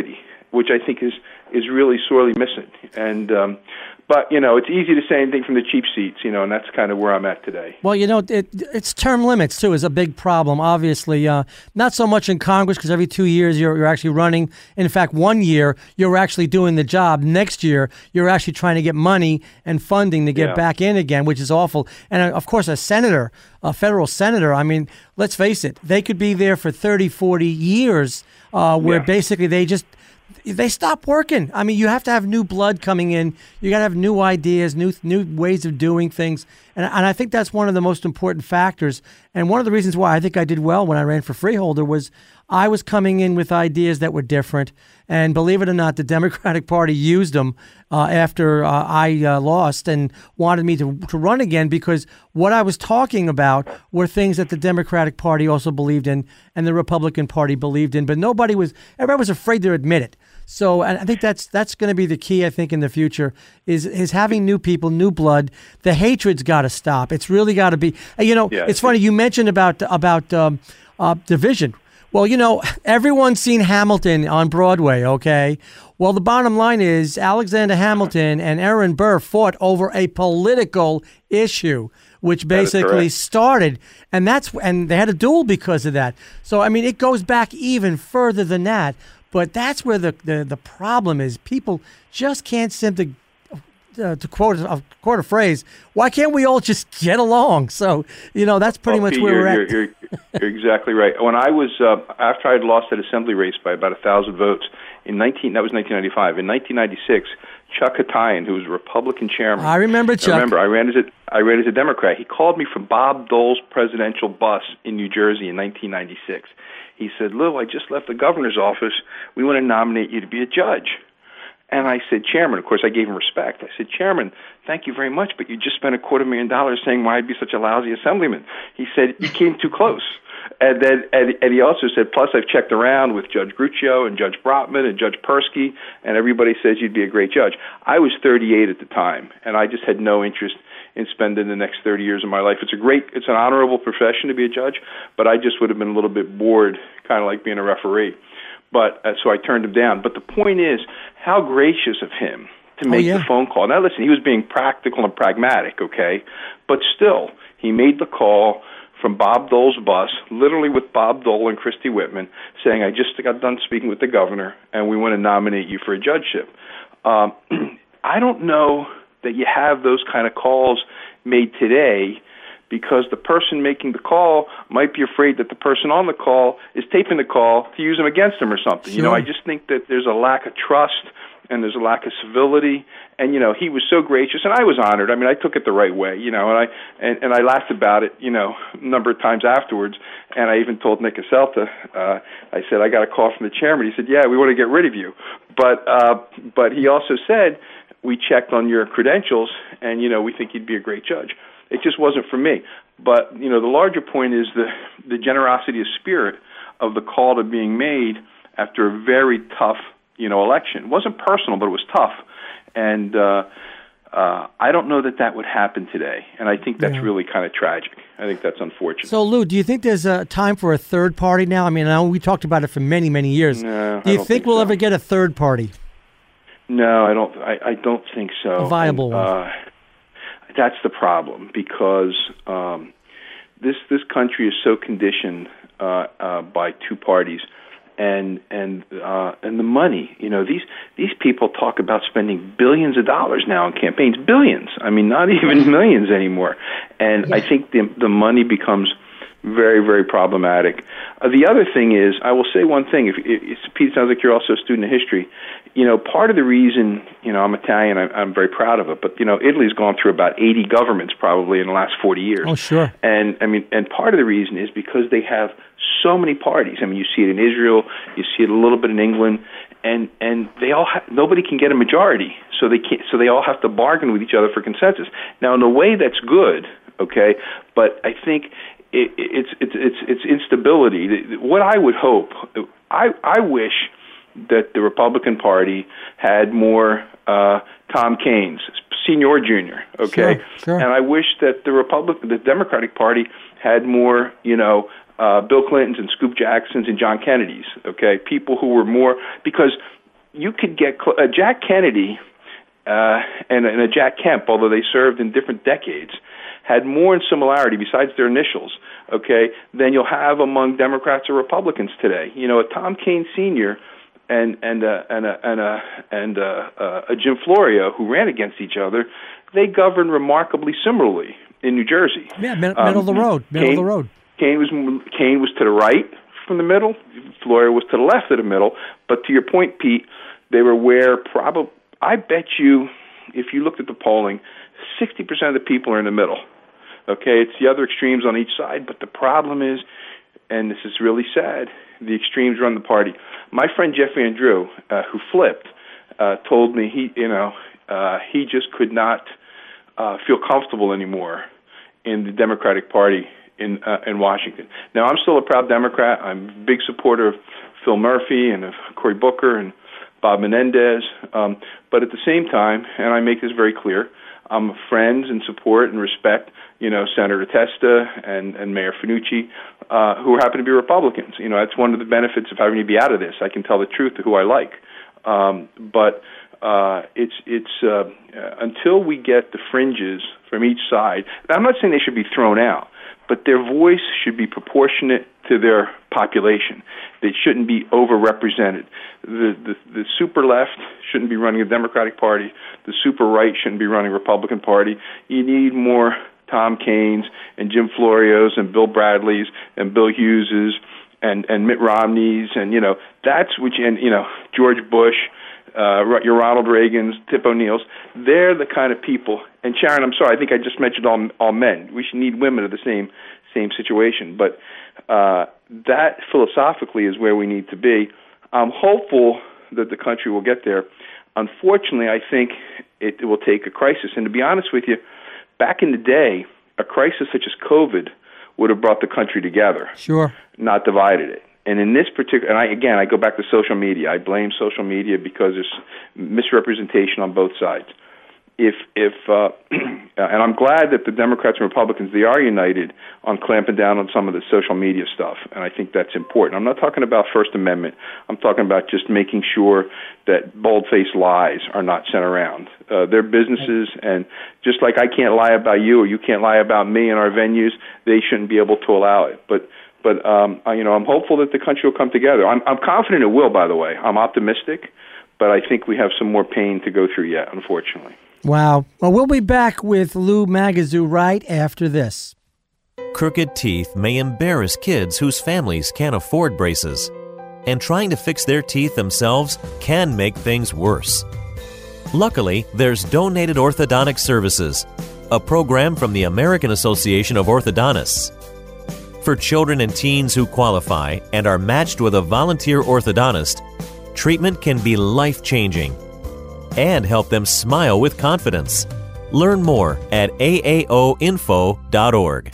which I think is is really sorely missing. And um, but you know, it's easy to say anything from the cheap seats, you know, and that's kind of where I'm at today. Well, you know, it, it's term limits too is a big problem. Obviously, uh, not so much in Congress because every two years you're you're actually running. In fact, one year you're actually doing the job. Next year you're actually trying to get money and funding to get Yeah. back in again, which is awful. And uh, of course, a senator, a federal senator. I mean, let's face it, they could be there for thirty, forty years, uh, where Yeah. basically they just. They stop working. I mean, you have to have new blood coming in. You got to have new ideas, new new ways of doing things, and and I think that's one of the most important factors. And one of the reasons why I think I did well when I ran for freeholder was I was coming in with ideas that were different. And believe it or not, the Democratic Party used them uh, after uh, I uh, lost and wanted me to to run again because what I was talking about were things that the Democratic Party also believed in and the Republican Party believed in, but nobody was. Everybody was afraid to admit it. So and I think that's that's going to be the key, I think, in the future is is having new people, new blood. The hatred's got to stop. It's really got to be. You know, Yeah, it's funny you mentioned about about um, uh, division. Well, you know, everyone's seen Hamilton on Broadway, okay? Well, the bottom line is Alexander Hamilton and Aaron Burr fought over a political issue, which basically correct. started, and that's and they had a duel because of that. So, I mean, it goes back even further than that. But that's where the, the, the problem is. People just can't seem to, uh, to quote a, quote a phrase, why can't we all just get along? So, you know, that's pretty Well, much Pete, where you're, we're at. You're, you're, you're exactly right. When I was, uh, after I had lost that assembly race by about a thousand votes, in nineteen that was nineteen ninety-five. In nineteen ninety-six, Chuck Hatayan, who was a Republican chairman. I remember Chuck. I remember, I ran as a, I ran as a Democrat. He called me from Bob Dole's presidential bus in New Jersey in nineteen ninety-six. He said, Lou, I just left the governor's office. We want to nominate you to be a judge. And I said, Chairman, of course, I gave him respect. I said, Chairman, thank you very much, but you just spent a quarter million dollars saying why I'd be such a lousy assemblyman. He said, you came too close. And then, and, and he also said, plus I've checked around with Judge Gruccio and Judge Brotman and Judge Persky, and everybody says you'd be a great judge. I was thirty-eight at the time, and I just had no interest in spending the next thirty years of my life. It's a great, it's an honorable profession to be a judge, but I just would have been a little bit bored, kind of like being a referee. But uh, so I turned him down. But the point is, how gracious of him to make oh, yeah. the phone call. Now, listen, he was being practical and pragmatic, okay? But still, he made the call from Bob Dole's bus, literally with Bob Dole and Christy Whitman, saying, I just got done speaking with the governor, and we want to nominate you for a judgeship. Um, I don't know that you have those kind of calls made today because the person making the call might be afraid that the person on the call is taping the call to use them against them or something. Sure. You know, I just think that there's a lack of trust and there's a lack of civility. And, you know, he was so gracious, and I was honored. I mean, I took it the right way, you know, and I and, and I laughed about it, you know, a number of times afterwards. And I even told Nick Aselta, uh, I said, I got a call from the chairman. He said, yeah, we want to get rid of you. But uh, but he also said, we checked on your credentials, and, you know, we think you'd be a great judge. It just wasn't for me. But, you know, the larger point is the, the generosity of spirit of the call to being made after a very tough, you know, election. It wasn't personal, but it was tough. And uh, uh, I don't know that that would happen today. And I think that's yeah. really kind of tragic. I think that's unfortunate. So, Lou, do you think there's a time for a third party now? I mean, I know we talked about it for many, many years. No, do you I think, don't think we'll so. ever get a third party? No, I don't. I, I don't think so. A viable and, one. Uh, that's the problem because um, this this country is so conditioned uh, uh, by two parties, and and uh, and the money. You know, these these people talk about spending billions of dollars now on campaigns, billions. I mean, not even millions anymore. And Yeah. I think the the money becomes very, very problematic. Uh, the other thing is, I will say one thing. If, if Pete, sounds like you're also a student of history. You know, part of the reason, you know, I'm Italian, I, I'm very proud of it, but, you know, Italy's gone through about eighty governments probably in the last forty years. Oh, sure. And, I mean, and part of the reason is because they have so many parties. I mean, you see it in Israel, you see it a little bit in England, and, and they all ha- nobody can get a majority, so they can't, so they all have to bargain with each other for consensus. Now, in a way, that's good, okay, but I think it, it's, it's, it's, it's instability. What I would hope, I, I wish that the Republican Party had more uh, Tom Kaines, senior or junior, okay? Sure, sure. And I wish that the Republican, the Democratic Party had more, you know, uh, Bill Clintons and Scoop Jacksons and John Kennedys, okay? People who were more, because you could get cl- uh, Jack Kennedy uh, and, and a Jack Kemp, although they served in different decades, had more in similarity besides their initials, okay, than you'll have among Democrats or Republicans today. You know, a Tom Kean Senior and and uh, and a and a and a, uh, a Jim Florio who ran against each other, they governed remarkably similarly in New Jersey. Yeah, mid- middle um, of the road, middle Kean, of the road. Kean was Kean was to the right from the middle. Florio was to the left of the middle. But to your point, Pete, they were where probably I bet you, if you looked at the polling, sixty percent of the people are in the middle. Okay, it's the other extremes on each side, but the problem is, and this is really sad, the extremes run the party. My friend Jeff Van Drew, uh, who flipped, uh, told me he, you know, uh, he just could not uh, feel comfortable anymore in the Democratic Party in uh, in Washington. Now, I'm still a proud Democrat. I'm a big supporter of Phil Murphy and of Cory Booker and Bob Menendez, um, but at the same time, and I make this very clear, I'm friends and support and respect, you know, Senator Testa and, and Mayor Finucci, uh, who happen to be Republicans. You know, that's one of the benefits of having to be out of this. I can tell the truth to who I like. Um, but uh, it's it's uh, until we get the fringes from each side. I'm not saying they should be thrown out, but their voice should be proportionate to their population. They shouldn't be overrepresented. The, the the super left shouldn't be running the Democratic Party. The super right shouldn't be running the Republican Party. You need more Tom Kaines and Jim Florios and Bill Bradleys and Bill Hugheses and and Mitt Romneys, and you know that's which and you know George Bush, uh, your Ronald Reagans, Tip O'Neills. They're the kind of people. And Sharon, I'm sorry, I think I just mentioned all all men. We should need women of the same same situation, but uh, that philosophically is where we need to be. I'm hopeful that the country will get there. Unfortunately, I think it will take a crisis. And to be honest with you, back in the day, a crisis such as COVID would have brought the country together, sure, not divided it. And in this particular, and I, again, I go back to social media. I blame social media because there's misrepresentation on both sides. If, if, uh, and I'm glad that the Democrats and Republicans, they are united on clamping down on some of the social media stuff, and I think that's important. I'm not talking about First Amendment. I'm talking about just making sure that bold-faced lies are not sent around. Uh, they're businesses, and just like I can't lie about you or you can't lie about me in our venues, they shouldn't be able to allow it. But, but um, I, you know, I'm hopeful that the country will come together. I'm, I'm confident it will, by the way. I'm optimistic, but I think we have some more pain to go through yet, unfortunately. Wow. Well, we'll be back with Lou Magazoo right after this. Crooked teeth may embarrass kids whose families can't afford braces, and trying to fix their teeth themselves can make things worse. Luckily, there's Donated Orthodontic Services, a program from the American Association of Orthodontists. For children and teens who qualify and are matched with a volunteer orthodontist, treatment can be life-changing and help them smile with confidence. Learn more at A A O info dot org.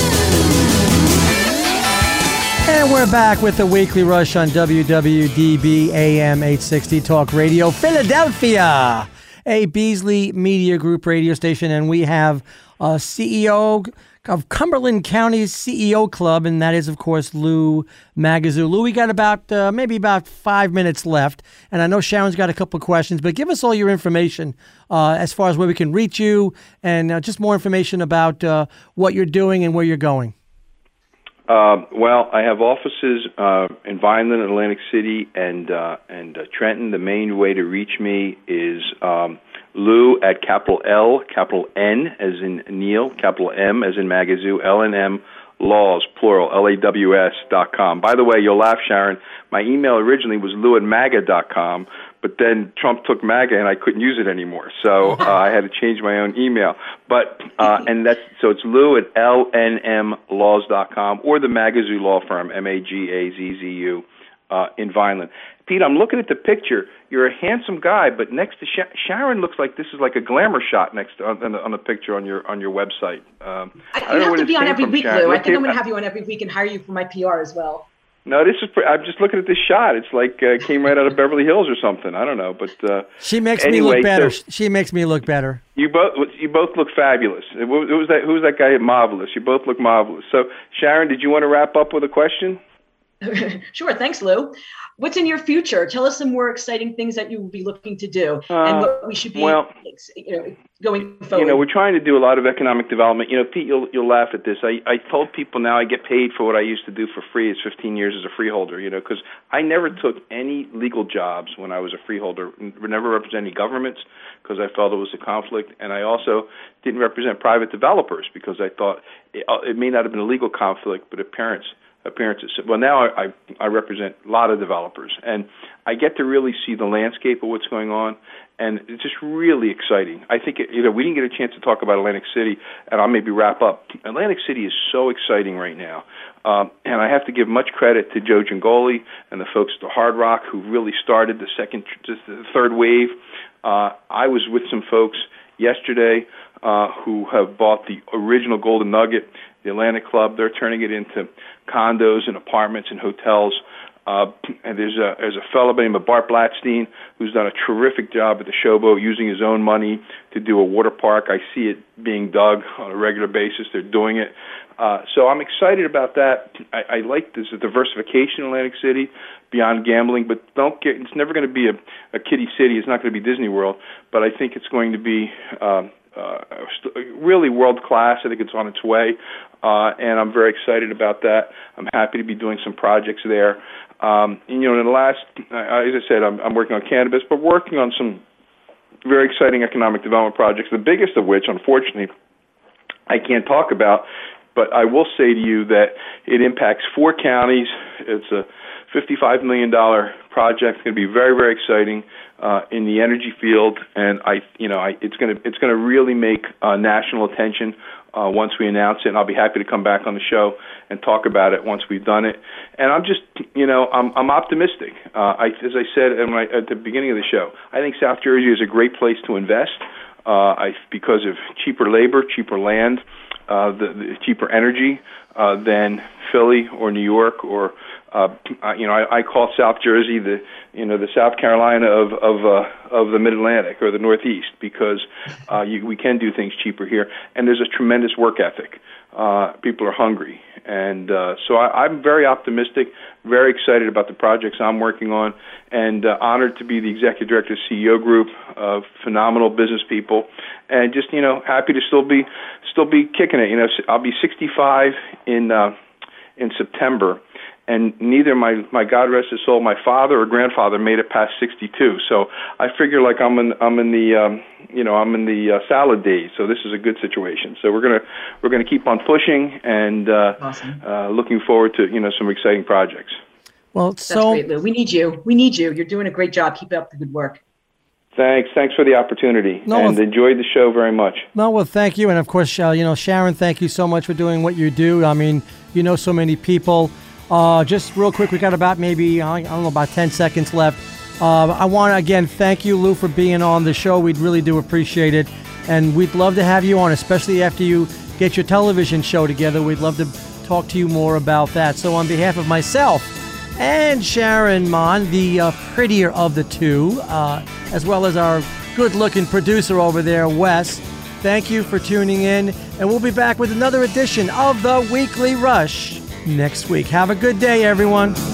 And we're back with the Weekly Rush on W W D B A M eight sixty Talk Radio, Philadelphia, a Beasley Media Group radio station. And we have a C E O of Cumberland County's C E O Club, and that is, of course, Lou Magazoo. Lou, we got about uh, maybe about five minutes left, and I know Sharon's got a couple of questions, but give us all your information uh, as far as where we can reach you, and uh, just more information about uh, what you're doing and where you're going. Uh, well, I have offices uh, in Vineland, Atlantic City, and uh, and uh, Trenton. The main way to reach me is um, Lou at capital L, capital N as in Neil, capital M as in Magazoo, L and M, Laws, plural, L A W S dot com. By the way, you'll laugh, Sharon, my email originally was lou at maga dot com, but then Trump took MAGA and I couldn't use it anymore, so uh, I had to change my own email. But uh, and that's so it's Lou at L N M laws dot com or the Magazoo Law Firm, M A G A Z Z U, uh, in Vineland. Pete, I'm looking at the picture. You're a handsome guy, but next to Sha- Sharon looks like this is like a glamour shot next to, on, on the picture on your on your website. Um, I, I you don't have know to be on every from, week, Sharon. Lou. I Let's think see, I'm going to have you on every week and hire you for my P R as well. No, this is. Pre- I'm just looking at this shot. It's like uh, came right out of Beverly Hills or something. I don't know, but uh, she makes anyway, me look better. So she makes me look better. You both, you both look fabulous. Who was that? Who was that guy? Marvelous. You both look marvelous. So, Sharon, did you want to wrap up with a question? Sure. Thanks, Lou. what's in your future? Tell us some more exciting things that you will be looking to do uh, and what we should be well, you know, going forward. You know, we're trying to do a lot of economic development. You know, Pete, you'll you'll laugh at this. I, I told people now I get paid for what I used to do for free. It's fifteen years as a freeholder, you know, because I never took any legal jobs when I was a freeholder. Never represented any governments because I felt it was a conflict. And I also didn't represent private developers because I thought it, it may not have been a legal conflict, but appearance. appearances. Well, now I, I, I represent a lot of developers, and I get to really see the landscape of what's going on, and it's just really exciting. I think, it, you know, we didn't get a chance to talk about Atlantic City, and I'll maybe wrap up. Atlantic City is so exciting right now, um, and I have to give much credit to Joe Gingoli and the folks at the Hard Rock who really started the second, just the third wave. Uh, I was with some folks yesterday uh, who have bought the original Golden Nugget, the Atlantic Club. They're turning it into condos and apartments and hotels. Uh, and there's a there's a fellow by the name of Bart Blatstein who's done a terrific job at the Showboat using his own money to do a water park. I see it being dug on a regular basis. They're doing it. Uh, so I'm excited about that. I, I like this diversification in Atlantic City beyond gambling, but don't get, it's never going to be a, a kiddie city. It's not going to be Disney World, but I think it's going to be um, uh, really world class. I think it's on its way, uh, and I'm very excited about that. I'm happy to be doing some projects there. Um, and, you know, in the last, uh, as I said, I'm, I'm working on cannabis, but working on some very exciting economic development projects, the biggest of which, unfortunately, I can't talk about, but I will say to you that it impacts four counties. It's a fifty-five million dollars project. It's going to be very, very exciting uh, in the energy field, and I, you know, I, it's going to it's going to really make uh, national attention uh, once we announce it. And I'll be happy to come back on the show and talk about it once we've done it. And I'm just, you know, I'm I'm optimistic. Uh, I, as I said in my, at the beginning of the show, I think South Jersey is a great place to invest uh, I, because of cheaper labor, cheaper land. Uh, the, the cheaper energy uh, than Philly or New York or uh, you know I, I call South Jersey the you know the South Carolina of of uh, of the Mid Atlantic or the Northeast because uh, you, we can do things cheaper here, and there's a tremendous work ethic. Uh, people are hungry, and uh, so I, I'm very optimistic, very excited about the projects I'm working on, and uh, honored to be the executive director of C E O Group of phenomenal business people, and just you know happy to still be still be kicking it. You know, I'll be sixty-five in uh, in September, and neither my my God rest his soul, my father or grandfather made it past sixty-two. So I figure like I'm in I'm in the um, you know I'm in the uh, salad days. So this is a good situation. So we're gonna we're gonna keep on pushing and uh, awesome. uh, looking forward to you know some exciting projects. Well, that's so great, Lou. We need you. We need you. You're doing a great job. Keep up the good work. Thanks. Thanks for the opportunity, no, and well, enjoyed the show very much. No, well, thank you, and of course, uh, you know, Sharon, thank you so much for doing what you do. I mean, you know, so many people. Uh, just real quick, we got about maybe I don't know about ten seconds left. Uh, I want to again thank you, Lou, for being on the show. We really do appreciate it, and we'd love to have you on, especially after you get your television show together. We'd love to talk to you more about that. So, on behalf of myself and Sharon Mon, the uh, prettier of the two, uh, as well as our good-looking producer over there, Wes. Thank you for tuning in, and we'll be back with another edition of The Weekly Rush next week. Have a good day, everyone.